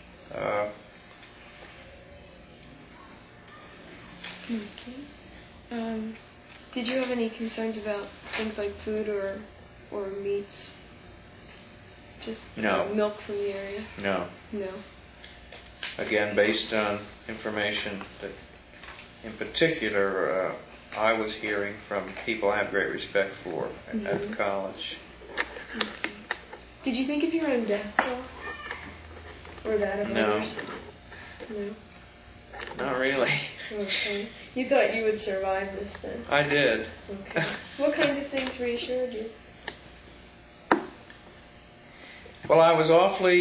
Did you have any concerns about things like food or meats? Just milk from the area? No. Again, based on information that, in particular, I was hearing from people I have great respect for at the college. Did you think of your own death at all? Or that of others? No. Not really. Okay. You thought you would survive this then? I did. Okay. What kinds of things reassured you? Well, I was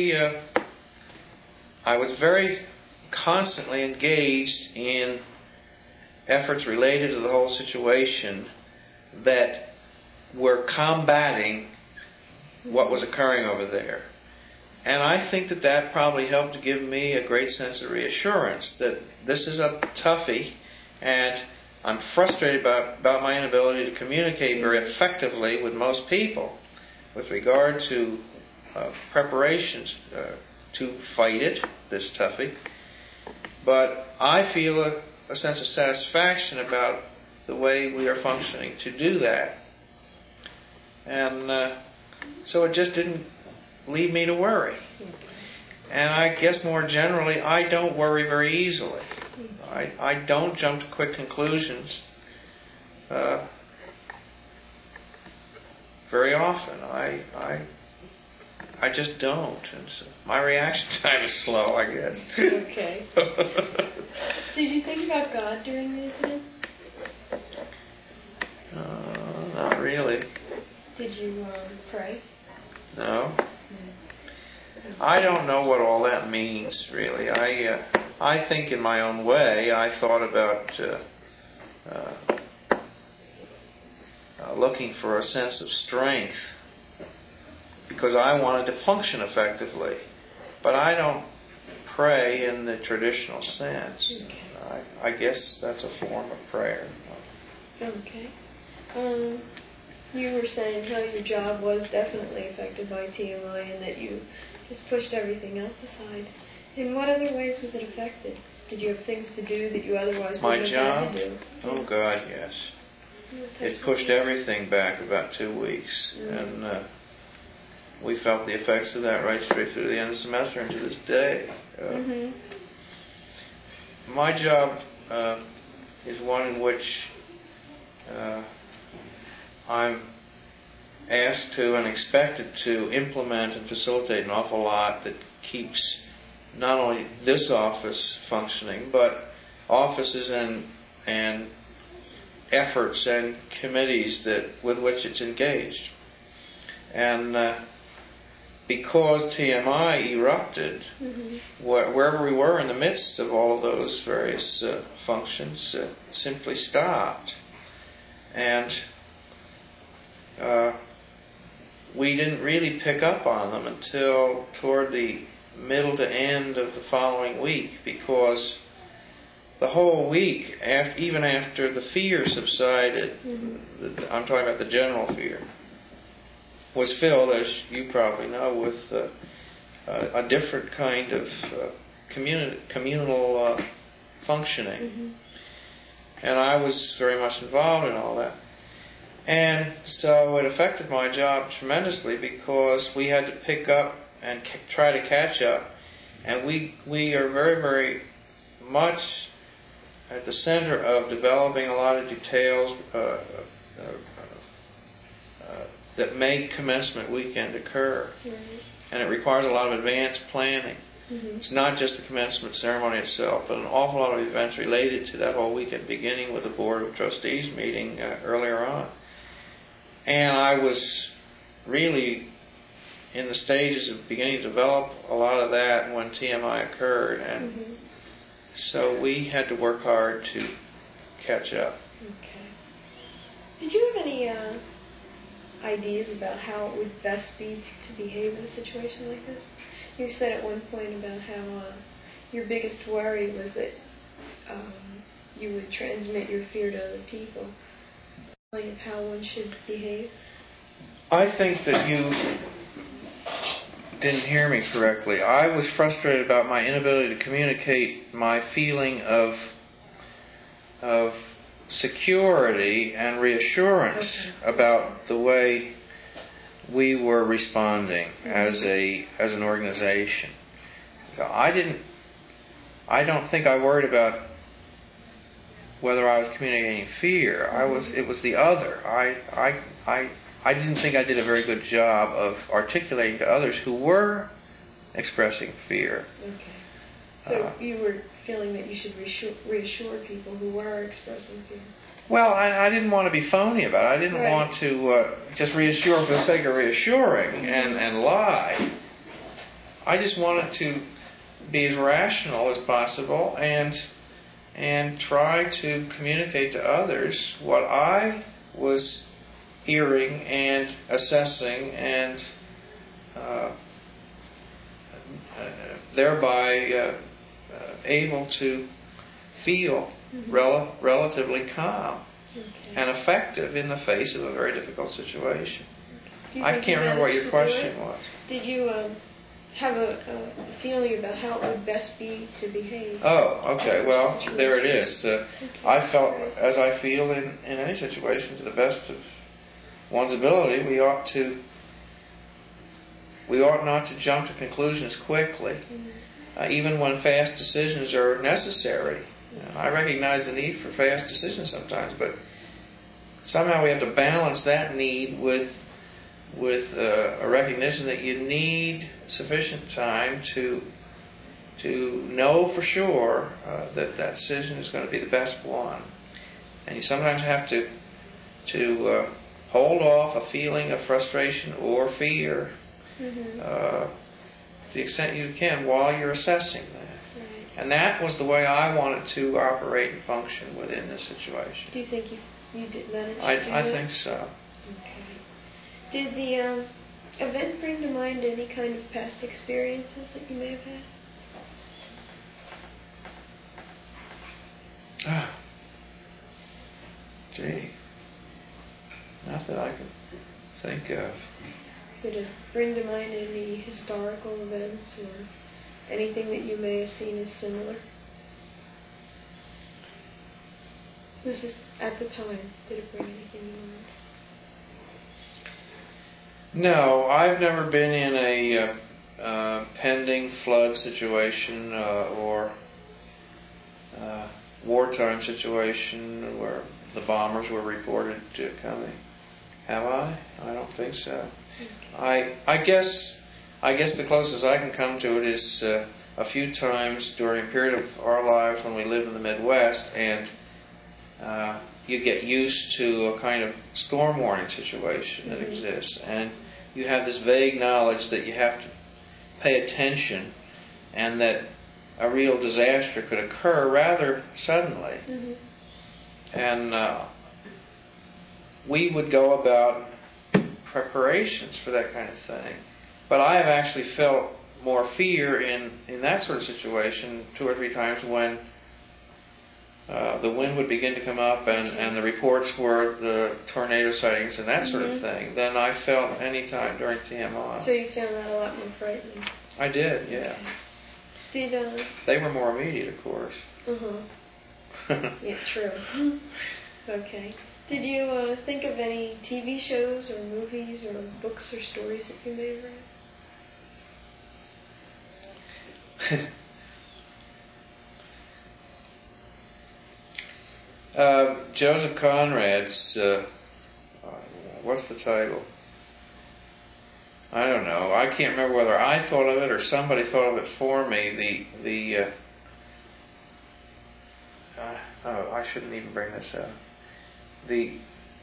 very constantly engaged in efforts related to the whole situation that were combating what was occurring over there. And I think that probably helped to give me a great sense of reassurance that this is a toughie, and I'm frustrated about my inability to communicate very effectively with most people with regard to preparations to fight it, this toughie. But I feel a sense of satisfaction about the way we are functioning to do that. And so it just didn't lead me to worry. And I guess more generally, I don't worry very easily. I don't jump to quick conclusions very often. I just don't. And so my reaction time is slow, I guess. Okay. Did you think about God during the incident? Not really. Did you pray? No. I don't know what all that means, really. I think in my own way. I thought about looking for a sense of strength because I wanted to function effectively. But I don't pray in the traditional sense. Okay. I guess that's a form of prayer. Okay. You were saying how your job was definitely affected by TMI and that you just pushed everything else aside. In what other ways was it affected? Did you have things to do that you otherwise wouldn't have had to do? Oh, God, yes. It pushed everything back about 2 weeks. Mm-hmm. And we felt the effects of that right straight through the end of the semester and to this day. My job is one in which I'm asked to and expected to implement and facilitate an awful lot that keeps not only this office functioning, but offices and efforts and committees with which it's engaged. And because TMI erupted, wherever we were in the midst of all of those various functions, simply stopped. And we didn't really pick up on them until toward the middle to end of the following week, because the whole week, even after the fear subsided, I'm talking about the general fear, was filled, as you probably know, with a different kind of communal functioning. And I was very much involved in all that. And so it affected my job tremendously because we had to pick up and try to catch up. And we are very, very much at the center of developing a lot of details that make commencement weekend occur. And it requires a lot of advanced planning. It's not just the commencement ceremony itself, but an awful lot of events related to that whole weekend, beginning with the Board of Trustees meeting earlier on. And I was really in the stages of beginning to develop a lot of that when TMI occurred. And so we had to work hard to catch up. Okay. Did you have any ideas about how it would best be to behave in a situation like this? You said at one point about how your biggest worry was that you would transmit your fear to other people. Of how one should behave? I think that you didn't hear me correctly. I was frustrated about my inability to communicate my feeling of security and reassurance about the way we were responding as an organization. So I don't think I worried about whether I was communicating fear. It was the other. I didn't think I did a very good job of articulating to others who were expressing fear. Okay. So you were feeling that you should reassure people who were expressing fear. Well, I didn't want to be phony about it. I didn't want to just reassure for the sake of reassuring and lie. I just wanted to be as rational as possible and try to communicate to others what I was hearing and assessing and thereby able to feel relatively calm and effective in the face of a very difficult situation. Do you I think can't you remember what managed your to do question it? was. Did you have a feeling about how it would best be to behave? Oh, okay. Well, there it is. Okay. I felt, as I feel in any situation, to the best of one's ability, we ought not to jump to conclusions quickly, even when fast decisions are necessary. I recognize the need for fast decisions sometimes, but somehow we have to balance that need with a recognition that you need sufficient time to know for sure that decision is going to be the best one. And you sometimes have to hold off a feeling of frustration or fear to the extent you can while you're assessing that. Right. And that was the way I wanted to operate and function within this situation. Do you think you did manage to do I that? think so. Okay. Did the event bring to mind any kind of past experiences that you may have had? Gee, not that I can think of. Did it bring to mind any historical events or anything that you may have seen as similar? This is at the time. Did it bring anything to mind? No, I've never been in a pending flood situation or wartime situation where the bombers were reported to coming. Have I? I don't think so. Okay. I guess the closest I can come to it is a few times during a period of our lives when we lived in the Midwest, and you get used to a kind of storm warning situation that exists, and you have this vague knowledge that you have to pay attention and that a real disaster could occur rather suddenly. And we would go about preparations for that kind of thing. But I have actually felt more fear in that sort of situation 2 or 3 times when the wind would begin to come up and the reports were the tornado sightings and that sort of thing than I felt any time during TMI. So you found that a lot more frightening? I did, yeah. Did they were more immediate, of course. Yeah, true. Okay. Did you think of any TV shows or movies or books or stories that you may have read? Joseph Conrad's, what's the title? I don't know. I can't remember whether I thought of it or somebody thought of it for me. I shouldn't even bring this up. The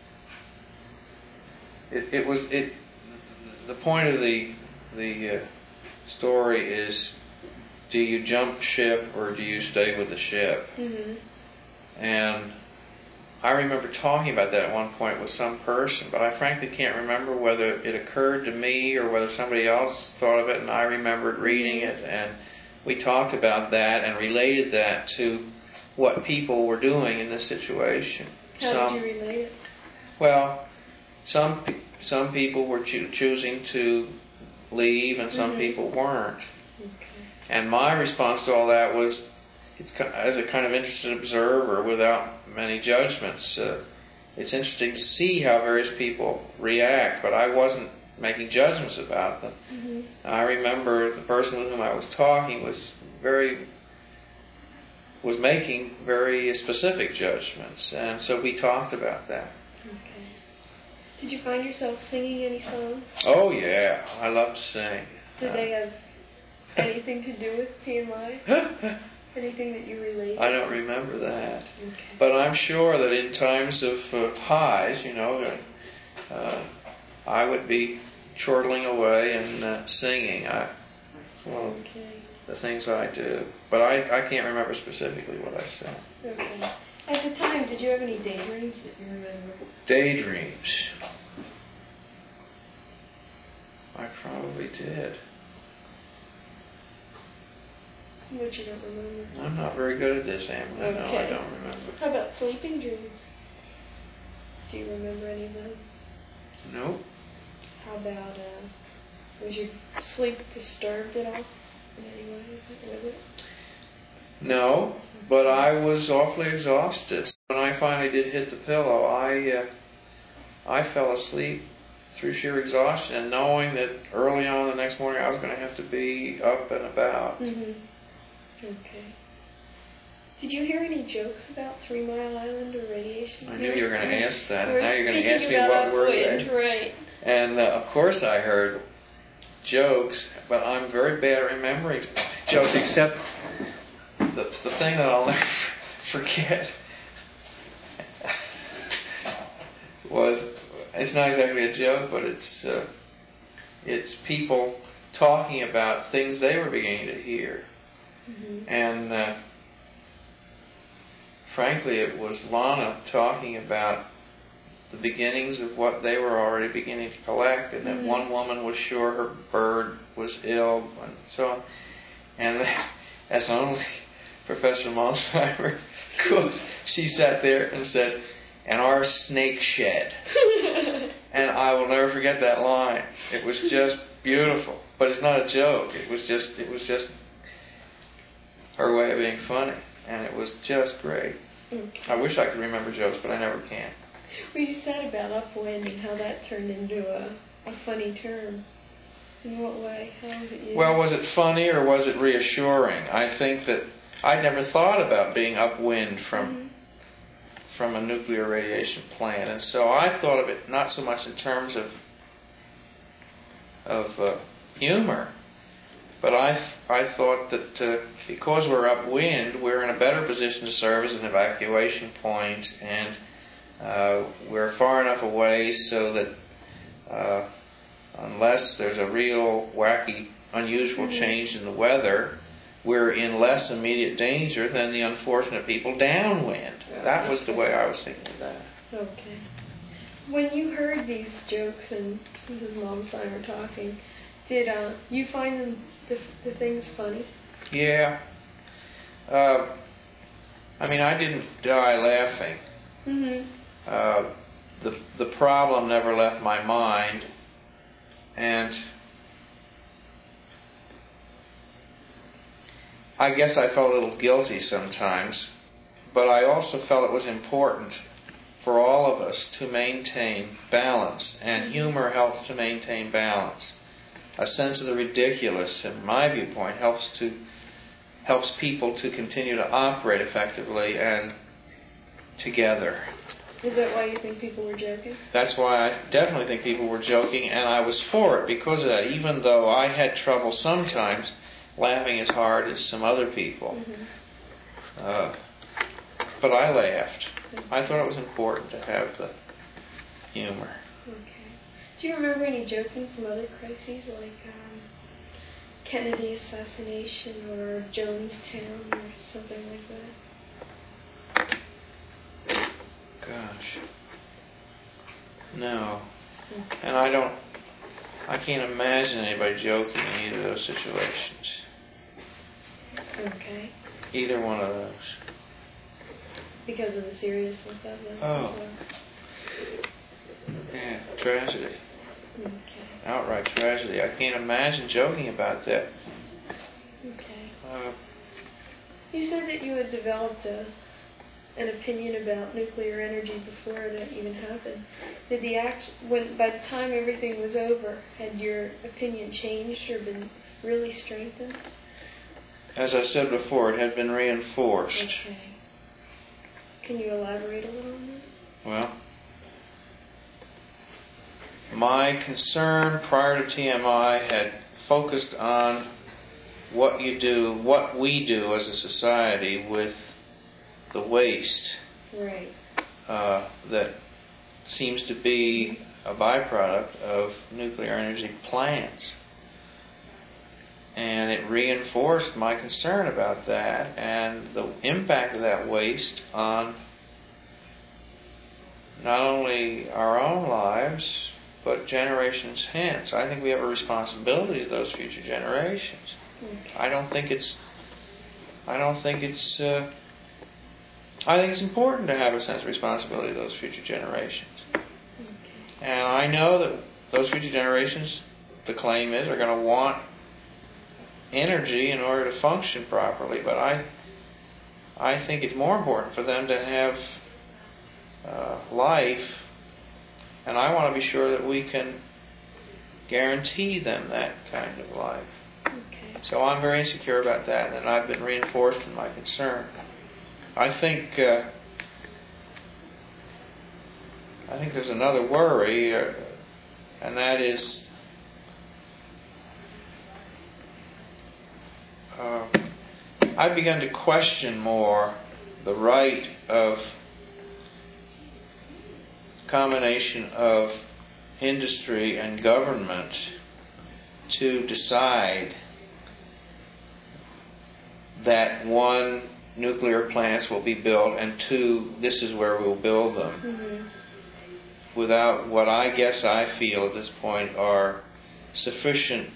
point of the story is, do you jump ship or do you stay with the ship? And I remember talking about that at one point with some person, but I frankly can't remember whether it occurred to me or whether somebody else thought of it, and I remembered reading it, and we talked about that and related that to what people were doing in this situation. How did you relate it? Well, some people were choosing to leave, and some people weren't. Okay. And my response to all that was, as a kind of interested observer without many judgments, it's interesting to see how various people react, but I wasn't making judgments about them. I remember the person with whom I was talking was making very specific judgments, and so we talked about that. Okay. Did you find yourself singing any songs? Oh yeah, I love to sing. Did they have anything to do with TMI? Anything that you relate? I don't remember that. Okay. But I'm sure that in times of highs, I would be chortling away and singing. One of the things I do. But I can't remember specifically what I said. Okay. At the time, did you have any daydreams that you remember? Daydreams. I probably did. But you don't remember? I'm not very good at this, Emily. Okay. No, I don't remember. How about sleeping dreams? Do you remember any of them? Nope. How about, was your sleep disturbed at all in any way with it? No, but I was awfully exhausted. When I finally did hit the pillow, I fell asleep through sheer exhaustion, and knowing that early on the next morning I was going to have to be up and about. Mm-hmm. Okay. Did you hear any jokes about 3 Mile Island or radiation? I knew you were going to ask that. Now you're going to ask me what were they. Right. And of course I heard jokes, but I'm very bad at remembering jokes, except the thing that I'll never forget was, it's not exactly a joke, but it's people talking about things they were beginning to hear. Mm-hmm. And frankly, it was Lana talking about the beginnings of what they were already beginning to collect, and that one woman was sure her bird was ill, and so on. And as only Professor Monsheimer could, she sat there and said, "And our snake shed." And I will never forget that line. It was just beautiful. But it's not a joke. It was just her way of being funny. And it was just great. Okay. I wish I could remember jokes, but I never can. Well, you said about upwind and how that turned into a funny term. In what way? How was it used? Well, was it funny or was it reassuring? I think that I'd never thought about being upwind from a nuclear radiation plant, and so I thought of it not so much in terms of humor, but I thought that because we're upwind, we're in a better position to serve as an evacuation point, and we're far enough away so that unless there's a real wacky, unusual change in the weather, we're in less immediate danger than the unfortunate people downwind. That was the way I was thinking of that. Okay. When you heard these jokes and Mrs. Momsheimer talking, did you find them the things funny? Yeah. I mean, I didn't die laughing. Mm-hmm. The problem never left my mind, and I guess I felt a little guilty sometimes, but I also felt it was important for all of us to maintain balance, and humor helps to maintain balance. A sense of the ridiculous, in my viewpoint, helps people to continue to operate effectively and together. Is that why you think people were joking? That's why I definitely think people were joking, and I was for it because of that, even though I had trouble sometimes laughing as hard as some other people. But I laughed. I thought it was important to have the humor. Okay. Do you remember any joking from other crises, like Kennedy assassination or Jonestown or something like that? Gosh. No. Okay. And I can't imagine anybody joking in either of those situations. Okay. Either one of those. Because of the seriousness of them? Oh. Yeah, tragedy. Okay. Outright tragedy. I can't imagine joking about that. Okay. You said that you had developed an opinion about nuclear energy before it even happened. Did by the time everything was over, had your opinion changed or been really strengthened? As I said before, it had been reinforced. Okay. Can you elaborate a little on that? Well, my concern prior to TMI had focused on what we do as a society with the waste. Right. That seems to be a byproduct of nuclear energy plants. And it reinforced my concern about that and the impact of that waste on not only our own lives, but generations hence. I think we have a responsibility to those future generations. Okay. I think it's important to have a sense of responsibility to those future generations. Okay. And I know that those future generations, the claim is, are going to want energy in order to function properly. But I think it's more important for them to have life, and I want to be sure that we can guarantee them that kind of life. Okay. So I'm very insecure about that, and I've been reinforced in my concern. I think there's another worry, and that is I've begun to question more the right of combination of industry and government to decide that one, nuclear plants will be built, and two, this is where we'll build them, without what I guess I feel at this point are sufficient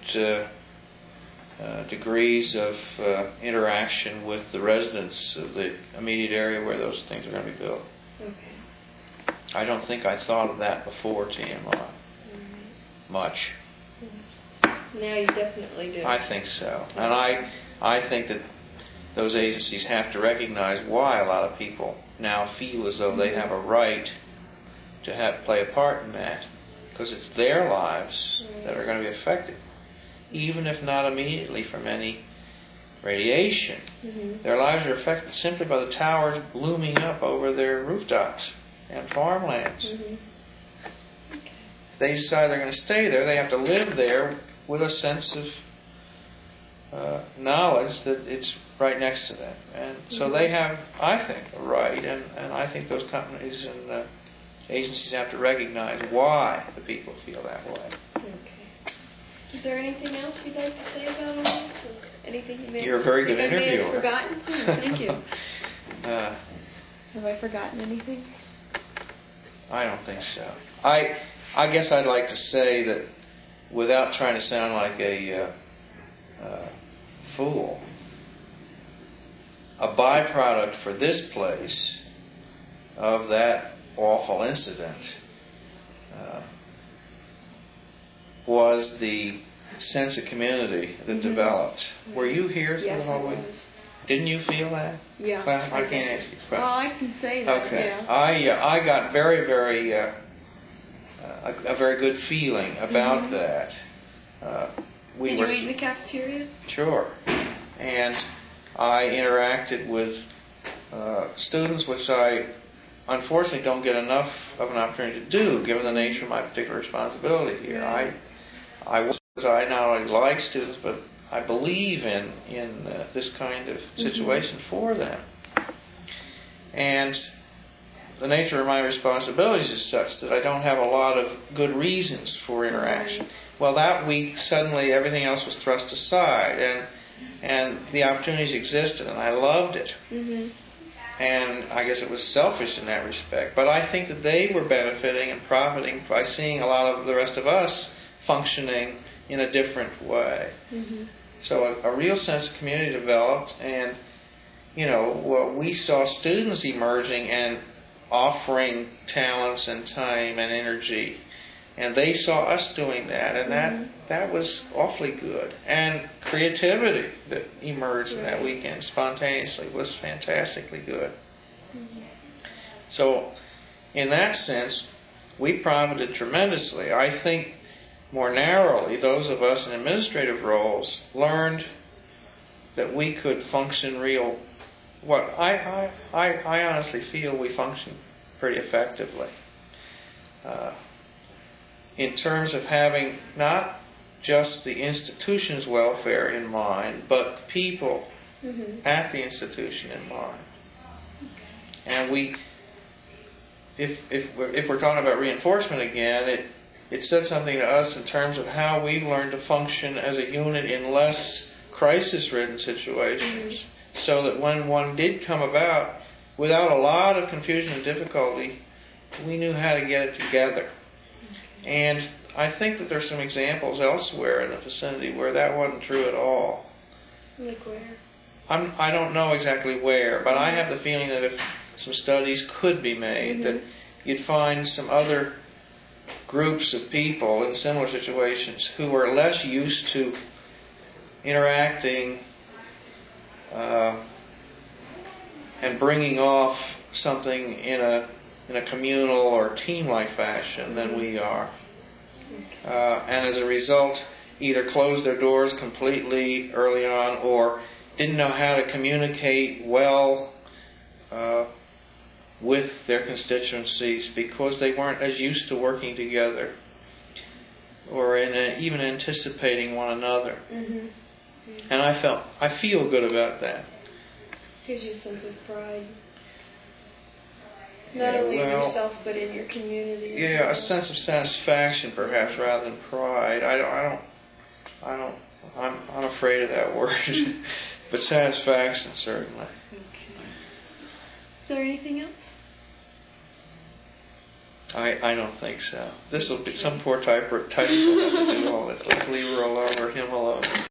degrees of interaction with the residents of the immediate area where those things are going to be built. Okay. I don't think I thought of that before TMI. Much. Now you definitely do. I think so. And I think that those agencies have to recognize why a lot of people now feel as though they have a right to play a part in that, because it's their lives that are going to be affected, even if not immediately from any radiation. Their lives are affected simply by the towers looming up over their rooftops and farmlands. If they decide they're going to stay there, they have to live there with a sense of knowledge that it's right next to them. And so they have, I think, a right, and I think those companies and agencies have to recognize why the people feel that way. Okay. Is there anything else you'd like to say about all this? Or anything you may You're a very good interviewer. Have forgotten? Thank you. Have I forgotten anything? I don't think so. I guess I'd like to say that, without trying to sound like a fool, a byproduct for this place of that awful incident was the sense of community that developed. Were you here through the whole week? Yes, I was. Didn't you feel that? Yeah. Well, I can't ask you. Well, I can say that. Okay. Yeah. I got very, very a very good feeling about that. Did you eat in the cafeteria? Sure. And I interacted with students, which I unfortunately don't get enough of an opportunity to do, given the nature of my particular responsibility here. I not only like students, but I believe in this kind of situation for them. And the nature of my responsibilities is such that I don't have a lot of good reasons for interaction. Well, that week, suddenly everything else was thrust aside, and the opportunities existed, and I loved it. And I guess it was selfish in that respect. But I think that they were benefiting and profiting by seeing a lot of the rest of us functioning in a different way. So a real sense of community developed, and we saw students emerging and offering talents and time and energy, and they saw us doing that, and that was awfully good. And creativity that emerged in that weekend spontaneously was fantastically good. So in that sense, we profited tremendously. I think more narrowly, those of us in administrative roles learned that we could function I honestly feel we function pretty effectively. In terms of having not just the institution's welfare in mind, but the people at the institution in mind. And if we're talking about reinforcement again, it said something to us in terms of how we've learned to function as a unit in less crisis-ridden situations, so that when one did come about, without a lot of confusion and difficulty, we knew how to get it together. And I think that there's some examples elsewhere in the vicinity where that wasn't true at all. Like where? I don't know exactly where, but I have the feeling that if some studies could be made, that you'd find some other groups of people in similar situations who are less used to interacting and bringing off something in a communal or team-like fashion than we are. And as a result, either closed their doors completely early on or didn't know how to communicate well with their constituencies because they weren't as used to working together or even anticipating one another. Mm-hmm. And I feel good about that. Gives you a sense of pride. Not only in yourself, but in your community. Yeah, a sense of satisfaction, perhaps, rather than pride. I'm afraid of that word, but satisfaction certainly. Okay. Is there anything else? I don't think so. This will be some poor typist will have to do all this. Let's leave her alone or him alone.